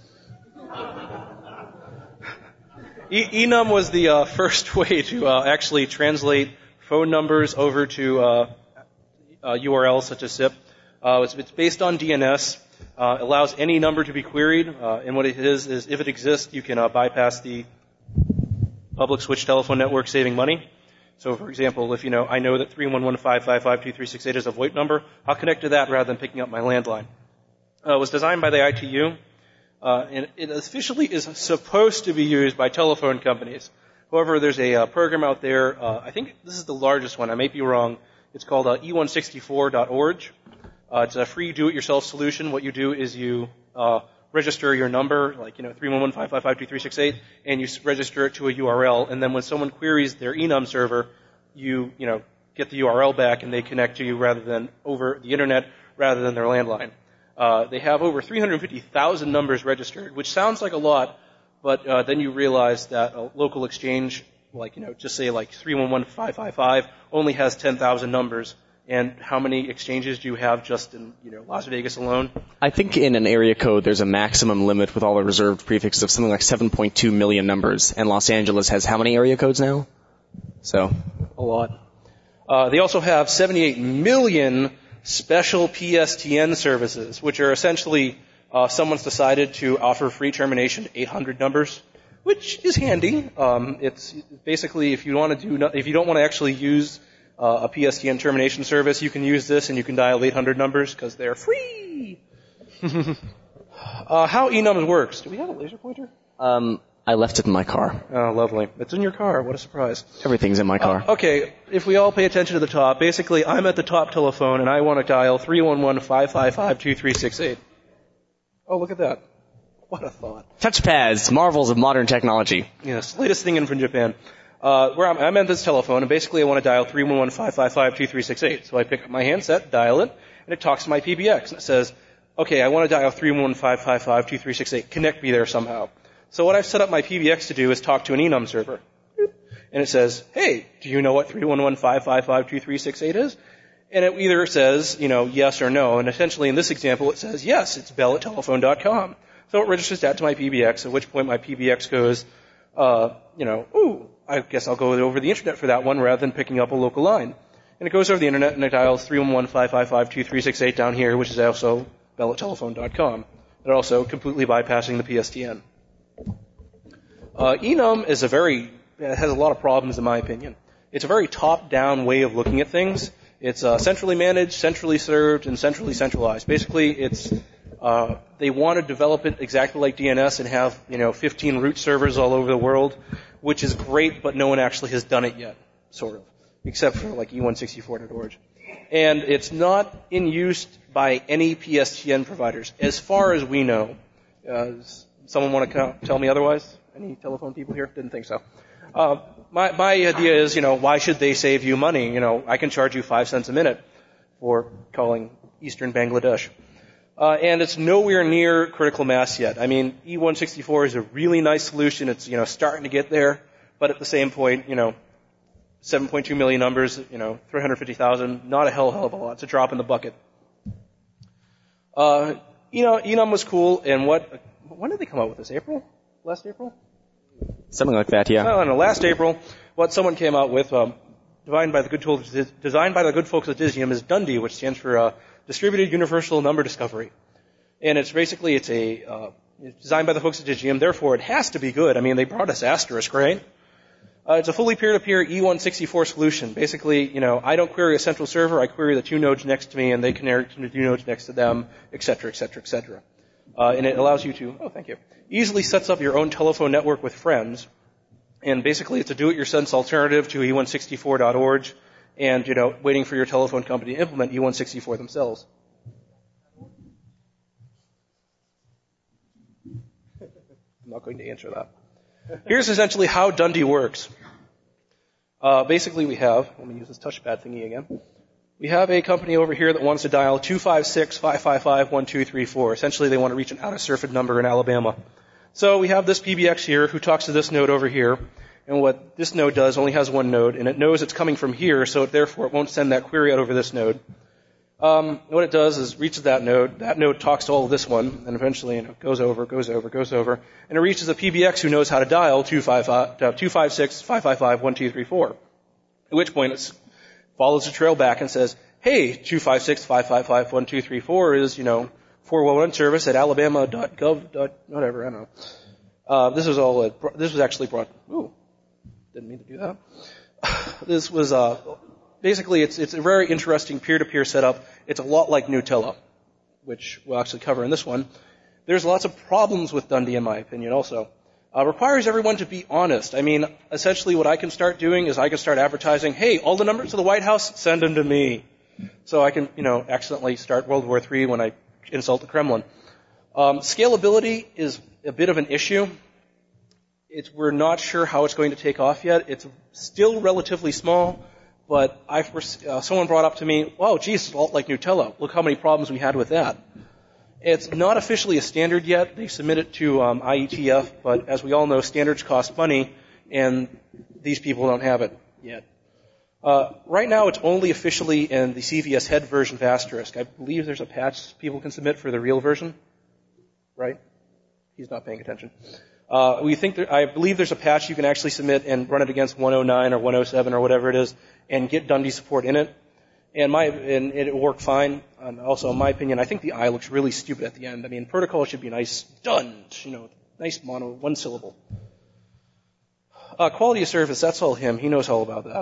E- enum was the uh, first way to uh, actually translate phone numbers over to uh, uh, U R Ls such as S I P. Uh, it's, it's based on D N S. Uh, allows any number to be queried, uh, and what it is is if it exists, you can uh, bypass the public switch telephone network, saving money. So, for example, if you know I know that three one one, five five five, two three six eight is a VoIP number, I'll connect to that rather than picking up my landline. Uh, it was designed by the I T U. Uh, and it officially is supposed to be used by telephone companies. However, there's a uh, program out there, uh, I think this is the largest one, I may be wrong. It's called uh, e one sixty-four dot org. Uh, it's a free do-it-yourself solution. What you do is you uh, register your number, like, you know, three one one, five five five, two three six eight, and you s- register it to a U R L, and then when someone queries their enum server, you, you know, get the U R L back and they connect to you rather than over the internet rather than their landline. Uh, they have over three hundred fifty thousand numbers registered, which sounds like a lot, but uh, then you realize that a local exchange, like, you know, just say like three one one, five five five, only has ten thousand numbers. And how many exchanges do you have just in, you know, Las Vegas alone? I think in an area code there's a maximum limit with all the reserved prefixes of something like seven point two million numbers, and Los Angeles has how many area codes now? So, a lot. Uh, they also have seventy-eight million special P S T N services, which are essentially uh, someone's decided to offer free termination to eight hundred numbers, which is handy. Um, it's basically if you want to do, no, if you don't want to actually use uh, a P S T N termination service, you can use this and you can dial eight hundred numbers because they're free. uh, how enums works? Do we have a laser pointer? Um, I left it in my car. Oh, lovely. It's in your car. What a surprise. Everything's in my car. Uh, okay, if we all pay attention to the top, basically I'm at the top telephone and I want to dial three one one, five five five, two three six eight. Oh, look at that. What a thought. Touchpads, marvels of modern technology. Yes, latest thing in from Japan. Uh, where I'm, I'm at this telephone and basically I want to dial three one one, five five five, two three six eight. So I pick up my handset, dial it, and it talks to my P B X and it says, okay, I want to dial three one one, five five five, two three six eight. Connect me there somehow. So what I've set up my P B X to do is talk to an enum server. And it says, hey, do you know what three one one, five five five, two three six eight is? And it either says, you know, yes or no. And essentially in this example it says, yes, it's bell at telephone dot com. So it registers that to my P B X, at which point my P B X goes, uh, you know, ooh, I guess I'll go over the internet for that one rather than picking up a local line. And it goes over the internet and it dials three one one, five five five, two three six eight down here, which is also bell at telephone dot com. They're also completely bypassing the P S T N. Uh, enum is a very, it has a lot of problems in my opinion. It's a very top-down way of looking at things. It's uh, centrally managed, centrally served, and centrally centralized. Basically, it's, uh, they want to develop it exactly like D N S and have, you know, fifteen root servers all over the world, which is great, but no one actually has done it yet, sort of, except for like e one sixty-four dot org. And it's not in use by any P S T N providers, as far as we know. Uh, does someone want to tell me otherwise? Any telephone people here? Didn't think so. Uh, my, my idea is, you know, why should they save you money? You know, I can charge you five cents a minute for calling Eastern Bangladesh. Uh, and it's nowhere near critical mass yet. I mean, e one sixty-four is a really nice solution. It's, you know, starting to get there. But at the same point, you know, seven point two million numbers, you know, three hundred fifty thousand, not a hell, hell of a lot. It's a drop in the bucket. Uh, Enum, Enum was cool, and what, when did they come out with this? April? Last April? Something like that, yeah. I don't know, last April, what someone came out with, um, designed by the good tools, designed by the good folks at Digium, is Dundee, which stands for uh, Distributed Universal Number Discovery. And it's basically, it's a, uh, it's designed by the folks at Digium, therefore it has to be good. I mean, they brought us Asterisk, right? Uh, it's a fully peer-to-peer E one sixty-four solution. Basically, you know, I don't query a central server, I query the two nodes next to me, and they connect to the two nodes next to them, et cetera, et cetera, et cetera. Uh, and it allows you to, oh, thank you, easily sets up your own telephone network with friends. And basically, it's a do-it-yourself alternative to E one sixty-four dot org, and, you know, waiting for your telephone company to implement E one sixty-four themselves. I'm not going to answer that. Here's essentially how Dundee works. Uh, basically, we have, let me use this touchpad thingy again. We have a company over here that wants to dial two five six, five five five, one two three four. Essentially, they want to reach an out-of-circuit number in Alabama. So we have this P B X here who talks to this node over here. And what this node does only has one node, and it knows it's coming from here, so it, therefore it won't send that query out over this node. Um, what it does is reaches that node. That node talks to all of this one, and eventually, you know, goes over, goes over, goes over, and it reaches a P B X who knows how to dial two five six, five five five, one two three four. At which point it follows the trail back and says, "Hey, two five six, five five five, one two three four is, you know, four one one service at alabama dot gov. Whatever, I don't know." Uh, this was all. Uh, this was actually brought. Ooh, didn't mean to do that. This was. Uh, Basically, it's it's a very interesting peer-to-peer setup. It's a lot like Gnutella, which we'll actually cover in this one. There's lots of problems with Dundee, in my opinion, also. Uh, requires everyone to be honest. I mean, essentially what I can start doing is I can start advertising, hey, all the numbers to the White House, send them to me. So I can, you know, accidentally start World War Three when I insult the Kremlin. Um, scalability is a bit of an issue. It's, we're not sure how it's going to take off yet. It's still relatively small. But I've, uh, someone brought up to me, "Wow, geez, it's a lot like Gnutella. Look how many problems we had with that." It's not officially a standard yet. They submit it to um, I E T F, but as we all know, standards cost money, and these people don't have it yet. Uh, right now, it's only officially in the C V S head version of Asterisk. I believe there's a patch people can submit for the real version, right? He's not paying attention. Uh, we think there, I believe there's a patch you can actually submit and run it against one oh nine or one oh seven or whatever it is, and get Dundee support in it. And my and it worked fine. And also, in my opinion, I think the I looks really stupid at the end. I mean, protocol should be nice, Dund, you know, nice mono, one syllable. Uh, quality of service, that's all him. He knows all about that.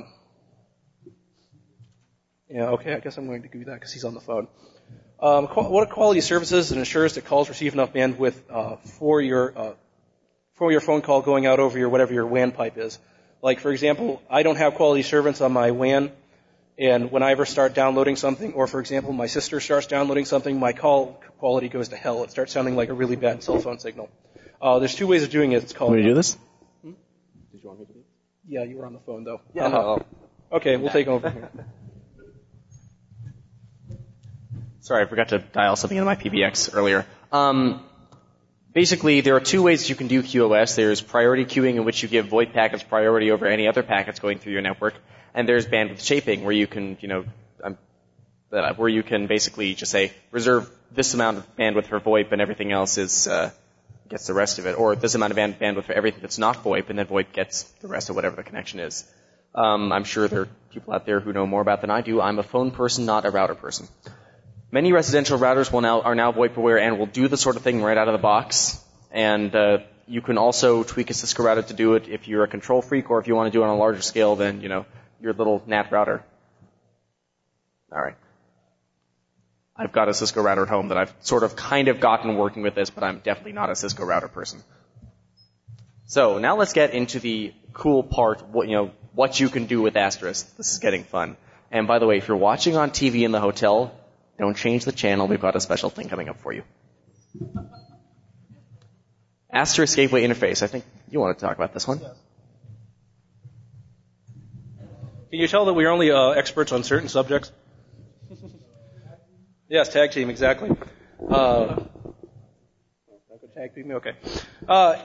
Yeah, okay, I guess I'm going to do that because he's on the phone. Um, what a quality of service is, it ensures that calls receive enough bandwidth uh, for your uh, for your phone call going out over your whatever your W A N pipe is. Like, for example, I don't have quality service on my W A N, and when I ever start downloading something, or for example, my sister starts downloading something, my call quality goes to hell. It starts sounding like a really bad cell phone signal. Uh, there's two ways of doing it. It's called. Want me to do this? Hmm? Did you want me to do this? Yeah, you were on the phone though. Yeah. Uh-huh. Okay, we'll take over here. Sorry, I forgot to dial something into my P B X earlier. Um, basically, there are two ways you can do Q o S. There's priority queuing, in which you give VoIP packets priority over any other packets going through your network, and there's bandwidth shaping, where you can, you know, um, uh, where you can basically just say reserve this amount of bandwidth for VoIP, and everything else is uh, gets the rest of it, or this amount of band- bandwidth for everything that's not VoIP, and then VoIP gets the rest of whatever the connection is. Um, I'm sure there are people out there who know more about than I do. I'm a phone person, not a router person. Many residential routers will now, are now VoIP aware and will do the sort of thing right out of the box. And uh, you can also tweak a Cisco router to do it if you're a control freak, or if you want to do it on a larger scale than, you know, your little N A T router. All right. I've got a Cisco router at home that I've sort of kind of gotten working with this, but I'm definitely not a Cisco router person. So now let's get into the cool part, what, you know, what you can do with Asterisk. This is getting fun. And by the way, if you're watching on T V in the hotel, don't change the channel. We've got a special thing coming up for you. Asterisk Gateway Interface. I think you want to talk about this one. Can you tell that we're only uh, experts on certain subjects? Yes, tag team, exactly. Uh, tag team, okay. Uh,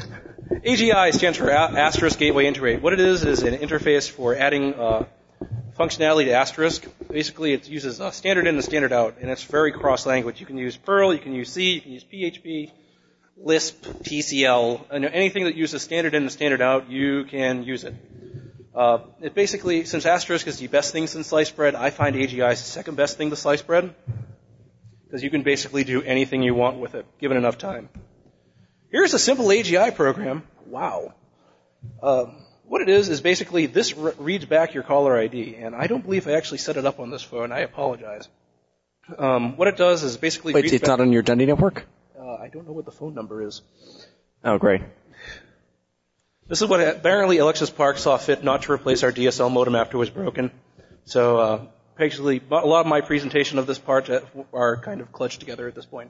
A G I stands for Asterisk Gateway Integrate. What it is is an interface for adding uh, functionality to Asterisk. Basically, it uses a standard in and standard out, and it's very cross-language. You can use Perl, you can use C, you can use P H P, Lisp, T C L, and anything that uses standard in and standard out, you can use it. Uh, it basically, since Asterisk is the best thing since sliced bread, I find A G I is the second best thing to sliced bread, because you can basically do anything you want with it, given enough time. Here's a simple A G I program. Wow. Uh, what it is is basically this re- reads back your caller I D, and I don't believe I actually set it up on this phone. I apologize. Um, what it does is basically Wait, reads it's back, not on your Dundee network? Uh, I don't know what the phone number is. Oh, great. This is what apparently Alexis Park saw fit not to replace our D S L modem after it was broken. So uh, basically, a lot of my presentation of this part are kind of clutched together at this point.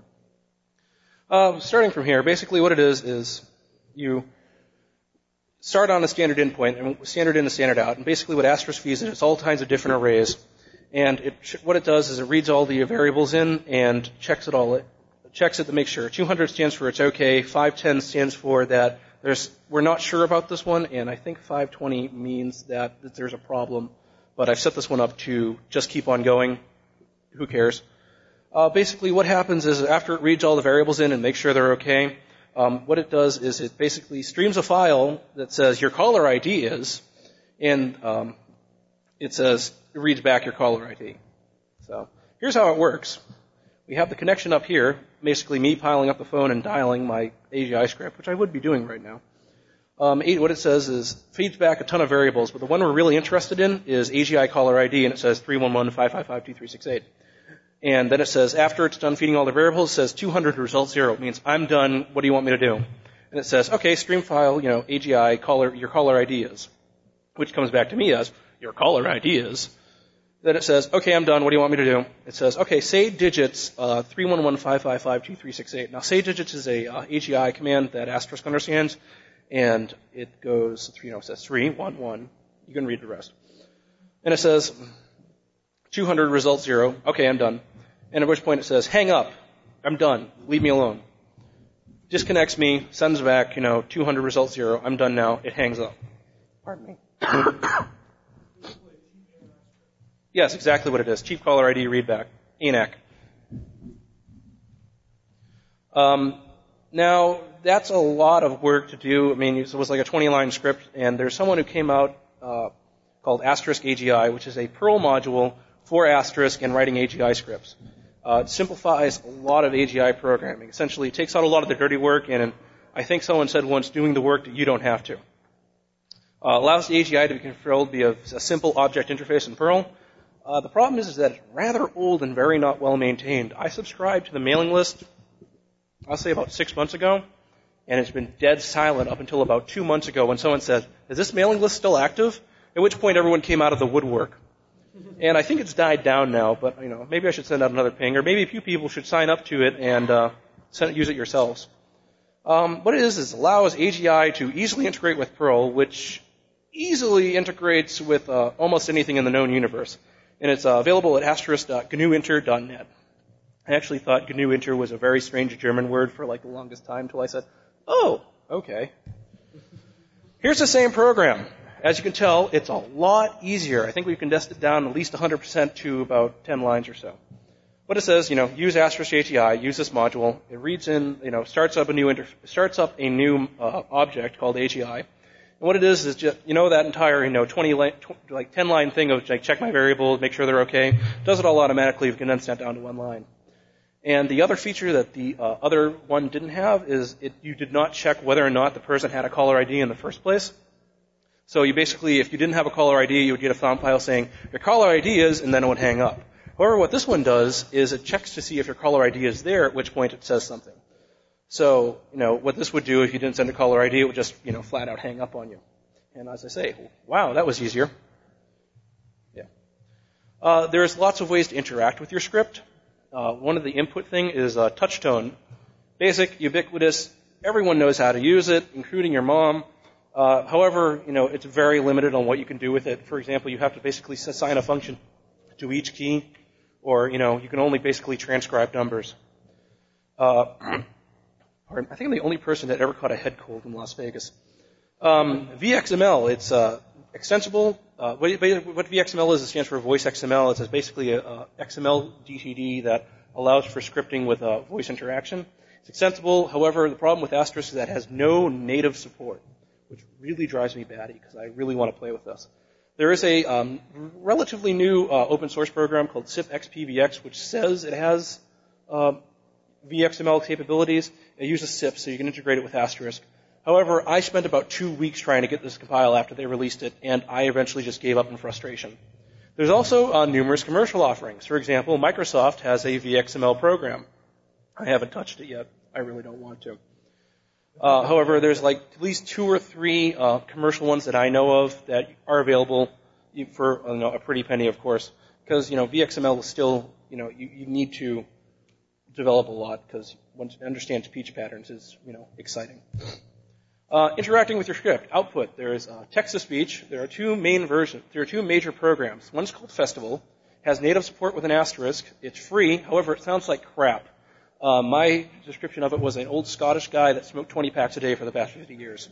Uh, starting from here, basically what it is is you start on a standard in point, and standard in and standard out, and basically what Asterisk feeds it is all kinds of different arrays. And it, what it does is it reads all the variables in and checks it all. It checks it to make sure. two hundred stands for it's okay. five ten stands for that there's we're not sure about this one, and I think five twenty means that, that there's a problem. But I've set this one up to just keep on going. Who cares? Uh, basically, what happens is after it reads all the variables in and makes sure they're okay, um, what it does is it basically streams a file that says your caller I D is, and um, it says it reads back your caller I D. So here's how it works. We have the connection up here, basically me piling up the phone and dialing my A G I script, which I would be doing right now. Um, what it says is feeds back a ton of variables, but the one we're really interested in is A G I caller I D, and it says three one one, five five five, two three six eight. And then it says, after it's done feeding all the variables, it says two hundred result zero. It means I'm done. What do you want me to do? And it says, okay, stream file, you know, A G I, caller, your caller I D is, which comes back to me as your caller I D is. Then it says, okay, I'm done. What do you want me to do? It says, okay, say digits, uh, three one one, five five five, two three six eight. Now, say digits is a uh, A G I command that Asterisk understands, and it goes, you know, it says three one one. You can read the rest. And it says, two hundred result zero. Okay, I'm done. And at which point it says, hang up. I'm done. Leave me alone. Disconnects me, sends back, you know, two hundred result zero. I'm done now. It hangs up. Pardon me. Yes, exactly what it is. Cheap caller I D readback. A N A C. Um, now, that's a lot of work to do. I mean, it was like a twenty-line script, and there's someone who came out uh, called Asterisk A G I, which is a Perl module for Asterisk and writing A G I scripts. Uh, it simplifies a lot of A G I programming. Essentially, it takes out a lot of the dirty work, and I think someone said once, doing the work that you don't have to. Uh, allows the A G I to be controlled via a simple object interface in Perl. Uh, the problem is, is that it's rather old and very not well maintained. I subscribed to the mailing list, I'll say about six months ago, and it's been dead silent up until about two months ago when someone said, is this mailing list still active? At which point everyone came out of the woodwork. And I think it's died down now, but, you know, maybe I should send out another ping, or maybe a few people should sign up to it and uh, send, use it yourselves. Um, what it is is it allows A G I to easily integrate with Perl, which easily integrates with uh, almost anything in the known universe. And it's uh, available at asterisk dot g n u inter dot net. I actually thought G N U Inter was a very strange German word for like the longest time until I said, oh, okay. Here's the same program. As you can tell, it's a lot easier. I think we've condensed it down at least one hundred percent to about ten lines or so. What it says, you know, use Asterisk A G I, use this module. It reads in, you know, starts up a new inter- starts up a new uh, object called A G I. And what it is is just, you know, that entire, you know, twenty line, tw- like ten line thing of like check my variables, make sure they're okay, does it all automatically. We've condensed that down to one line. And the other feature that the uh, other one didn't have is it, you did not check whether or not the person had a caller I D in the first place. So you basically, if you didn't have a caller I D, you would get a found file saying your caller I D is, and then it would hang up. However, what this one does is it checks to see if your caller I D is there, at which point it says something. So, you know, what this would do if you didn't send a caller I D, it would just, you know, flat out hang up on you. And as I say, wow, that was easier. Yeah. Uh, there's lots of ways to interact with your script. Uh, one of the input thing is uh, touch tone. Basic, ubiquitous, everyone knows how to use it, including your mom. Uh, however, you know, it's very limited on what you can do with it. For example, you have to basically assign a function to each key, or, you know, you can only basically transcribe numbers. Uh, I think I'm the only person that ever caught a head cold in Las Vegas. Um, V X M L, it's uh, extensible. Uh, what, what V X M L is, it stands for Voice X M L. It's basically a, a X M L D T D that allows for scripting with uh, voice interaction. It's extensible. However, the problem with Asterisk is that it has no native support, which really drives me batty because I really want to play with this. There is a um, relatively new uh, open source program called S I P X P V X, which says it has uh, V X M L capabilities. It uses S I P, so you can integrate it with Asterisk. However, I spent about two weeks trying to get this compiled after they released it, and I eventually just gave up in frustration. There's also uh, numerous commercial offerings. For example, Microsoft has a V X M L program. I haven't touched it yet. I really don't want to. Uh, however, there's like at least two or three uh, commercial ones that I know of that are available for you know, a pretty penny, of course, because you know V X M L is still you know you, you need to develop a lot because once you understand speech patterns is you know exciting. Uh, interacting with your script output. There is uh, text-to-speech. There are two main versions. There are two major programs. One's called Festival. Has native support with an asterisk. It's free. However, it sounds like crap. Uh, my description of it was an old Scottish guy that smoked twenty packs a day for the past fifty years.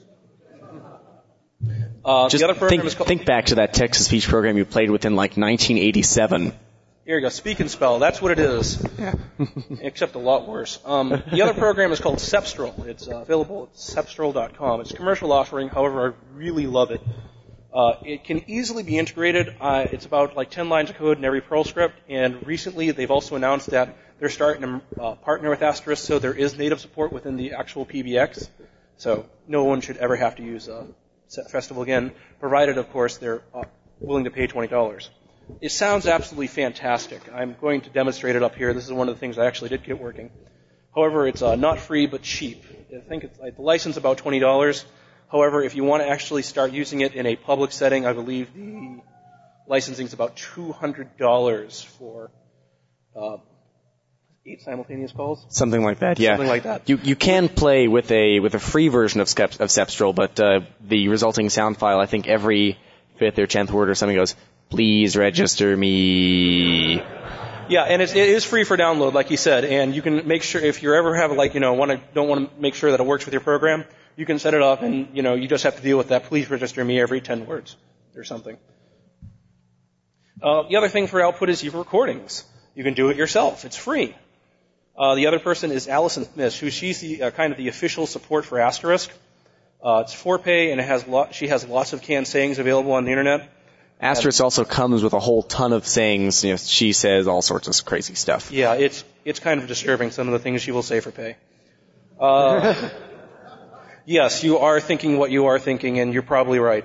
Uh, Just the other program think, is called, think back to that text-to-speech program you played with in like nineteen eighty-seven. Here you go. Speak and Spell. That's what it is. Yeah. Except a lot worse. Um, the other program is called Sepstrel. It's uh, available at sepstrel dot com. It's a commercial offering. However, I really love it. Uh, it can easily be integrated. Uh, it's about like ten lines of code in every Perl script. And recently, they've also announced that they're starting to uh, partner with Asterisk, so there is native support within the actual P B X. So no one should ever have to use uh, Festival again, provided, of course, they're uh, willing to pay twenty dollars. It sounds absolutely fantastic. I'm going to demonstrate it up here. This is one of the things I actually did get working. However, it's uh, not free, but cheap. I think it's, like, the license is about twenty dollars. However, if you want to actually start using it in a public setting, I believe the licensing is about two hundred dollars for uh, eight simultaneous calls. Something like that, yeah. Something like that. You you can play with a with a free version of Skep, of Sepstrel, but uh, the resulting sound file, I think every fifth or tenth word or something goes, "Please register me." Yeah, and it's, it is free for download, like you said, and you can make sure if you ever have like you know want to don't want to make sure that it works with your program, you can set it up, and you know you just have to deal with that. Please register me every ten words or something. Uh, the other thing for output is your recordings. You can do it yourself. It's free. Uh, the other person is Allison Smith, who she's the uh, kind of the official support for Asterisk. Uh, it's for pay, and it has lo- she has lots of canned sayings available on the internet. Asterisk also comes with a whole ton of sayings. You know, she says all sorts of crazy stuff. Yeah, it's it's kind of disturbing, some of the things she will say for pay. Uh, yes, you are thinking what you are thinking, and you're probably right.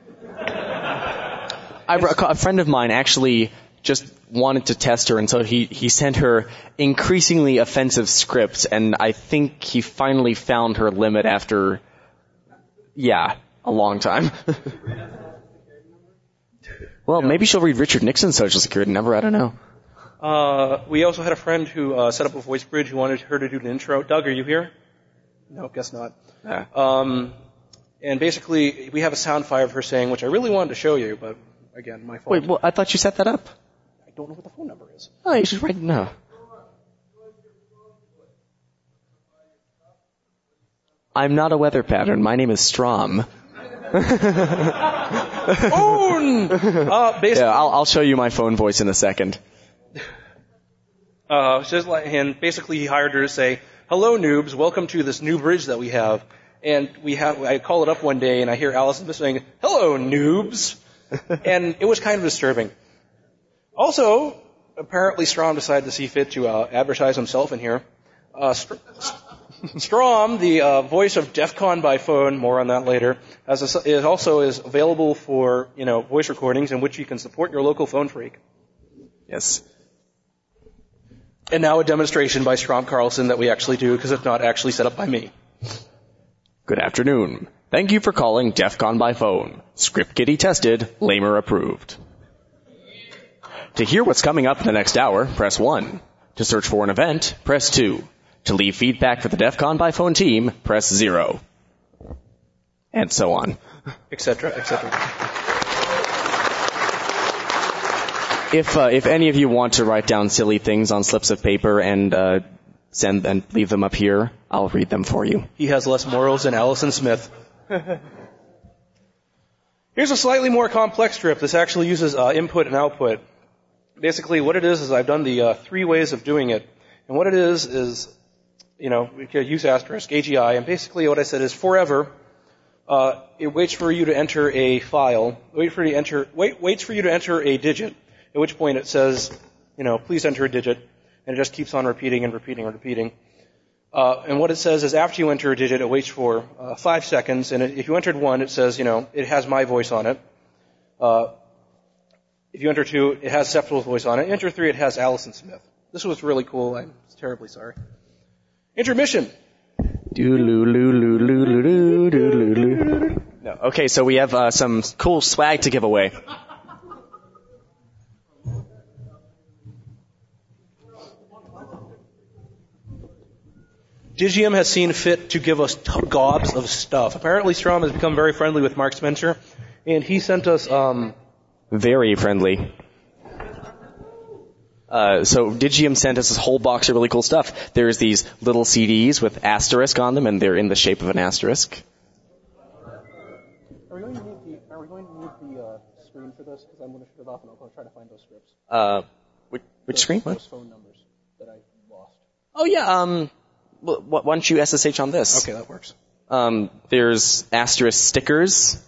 I, a friend of mine actually just wanted to test her, and so he, he sent her increasingly offensive scripts, and I think he finally found her limit after, yeah, a long time. Well, maybe she'll read Richard Nixon's social security number, I don't know. Uh, we also had a friend who uh, set up a voice bridge who wanted her to do an intro. Doug, are you here? No, guess not. Yeah. Um, and basically, we have a sound file of her saying, which I really wanted to show you, but again, my fault. Wait, well, I thought you set that up. I don't know what the phone number is. Oh, you should write it now. I'm not a weather pattern. My name is Strom. Phone! Uh, basically, yeah, I'll, I'll show you my phone voice in a second. Uh, just like, and basically he hired her to say, "Hello, noobs. Welcome to this new bridge that we have." And we have, I call it up one day and I hear Allison Smith saying, "Hello, noobs." And it was kind of disturbing. Also, apparently Strom decided to see fit to uh, advertise himself in here. Uh, St- Strom, the uh, voice of DEF CON by phone, more on that later, as a, is also is available for you know voice recordings in which you can support your local phone freak. Yes. And now a demonstration by Strom Carlson that we actually do because it's not actually set up by me. Good afternoon. Thank you for calling DEF CON by phone. Script Kitty tested, Lamer approved. To hear what's coming up in the next hour, press one. To search for an event, press two. To leave feedback for the DEF CON by phone team, press zero. And so on. Etc., et cetera. If uh, if any of you want to write down silly things on slips of paper and uh, send and leave them up here, I'll read them for you. He has less morals than Allison Smith. Here's a slightly more complex script. This actually uses uh, input and output. Basically, what it is is I've done the uh, three ways of doing it. And what it is is, you know, we could use asterisk, A G I, and basically what I said is forever, uh, it waits for you to enter a file, wait for you to enter, wait, waits for you to enter a digit, at which point it says, you know, please enter a digit, and it just keeps on repeating and repeating and repeating. Uh, and what it says is after you enter a digit, it waits for uh, five seconds, and if you entered one, it says, you know, it has my voice on it. Uh, if you enter two, it has Septil's voice on it. Enter three, it has Allison Smith. This was really cool. I'm terribly sorry. Intermission. No. Okay, so we have uh, some cool swag to give away. Digium has seen fit to give us t- gobs of stuff. Apparently, Strom has become very friendly with Mark Spencer, and he sent us um, very friendly. Uh, so Digium sent us this whole box of really cool stuff. There's these little C Ds with asterisk on them, and they're in the shape of an asterisk. Are we going to need the, are we going to need the uh, screen for this? Because I'm going to shut it off and I'll try to find those scripts. Uh, which, which those, screen? Those phone numbers that I lost. Oh yeah. Um, wh- why don't you S S H on this? Okay, that works. Um, there's asterisk stickers.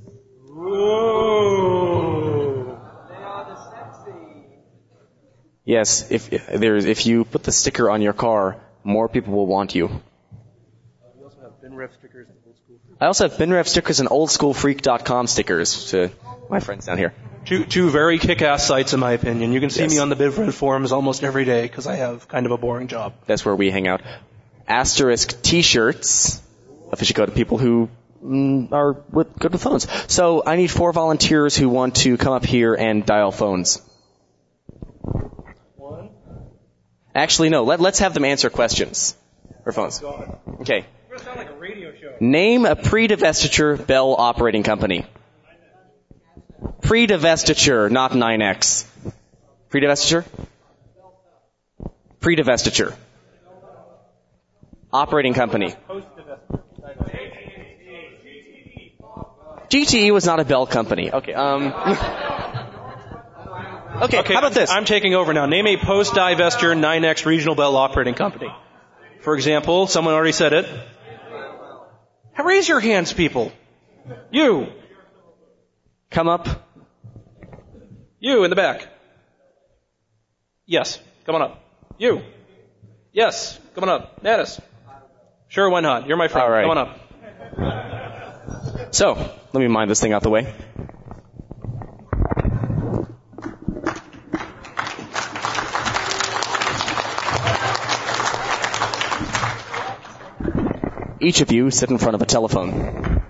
Yes, if, if there's if you put the sticker on your car, more people will want you. Uh, we also have BinRev stickers and old school. I also have BinRev stickers and old school freak dot com stickers to my friends down here. Two two very kick-ass sites, in my opinion. You can see Yes. me on the BivRev forums almost every day because I have kind of a boring job. That's where we hang out. Asterisk T-shirts. If you should go to people who mm, are with, good with phones. So I need four volunteers who want to come up here and dial phones. One. Actually, no. Let, let's have them answer questions for phones. Okay. It's going to sound like a radio show. Name a pre-divestiture Bell operating company. Pre-divestiture, not nine X. Pre-divestiture? Pre-divestiture. Operating company. G T E was not a Bell company. Okay, um... okay, Okay, how about this? I'm taking over now. Name a post-divestiture nine X regional Bell operating company. For example, someone already said it. Raise your hands, people. You. Come up. You in the back. Yes, come on up. You. Yes, come on up. Natus. Sure, why not? You're my friend. All right. Come on up. So, let me mind this thing out the way. Each of you sit in front of a telephone.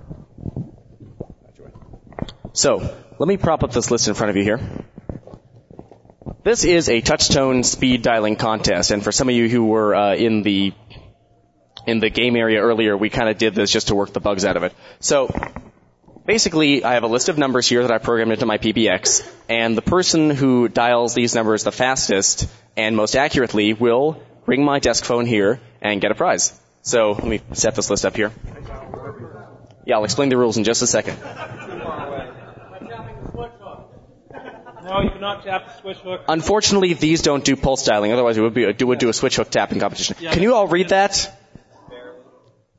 So, let me prop up this list in front of you here. This is a touch-tone speed dialing contest, and for some of you who were uh, in the in the game area earlier, we kind of did this just to work the bugs out of it. So, basically, I have a list of numbers here that I programmed into my P B X, and the person who dials these numbers the fastest and most accurately will ring my desk phone here and get a prize. So, let me set this list up here. Yeah, I'll explain the rules in just a second. No, you cannot tap the switch hook. Unfortunately, these don't do pulse dialing. Otherwise, we would, be, we would do a switch hook tapping competition. Can you all read that?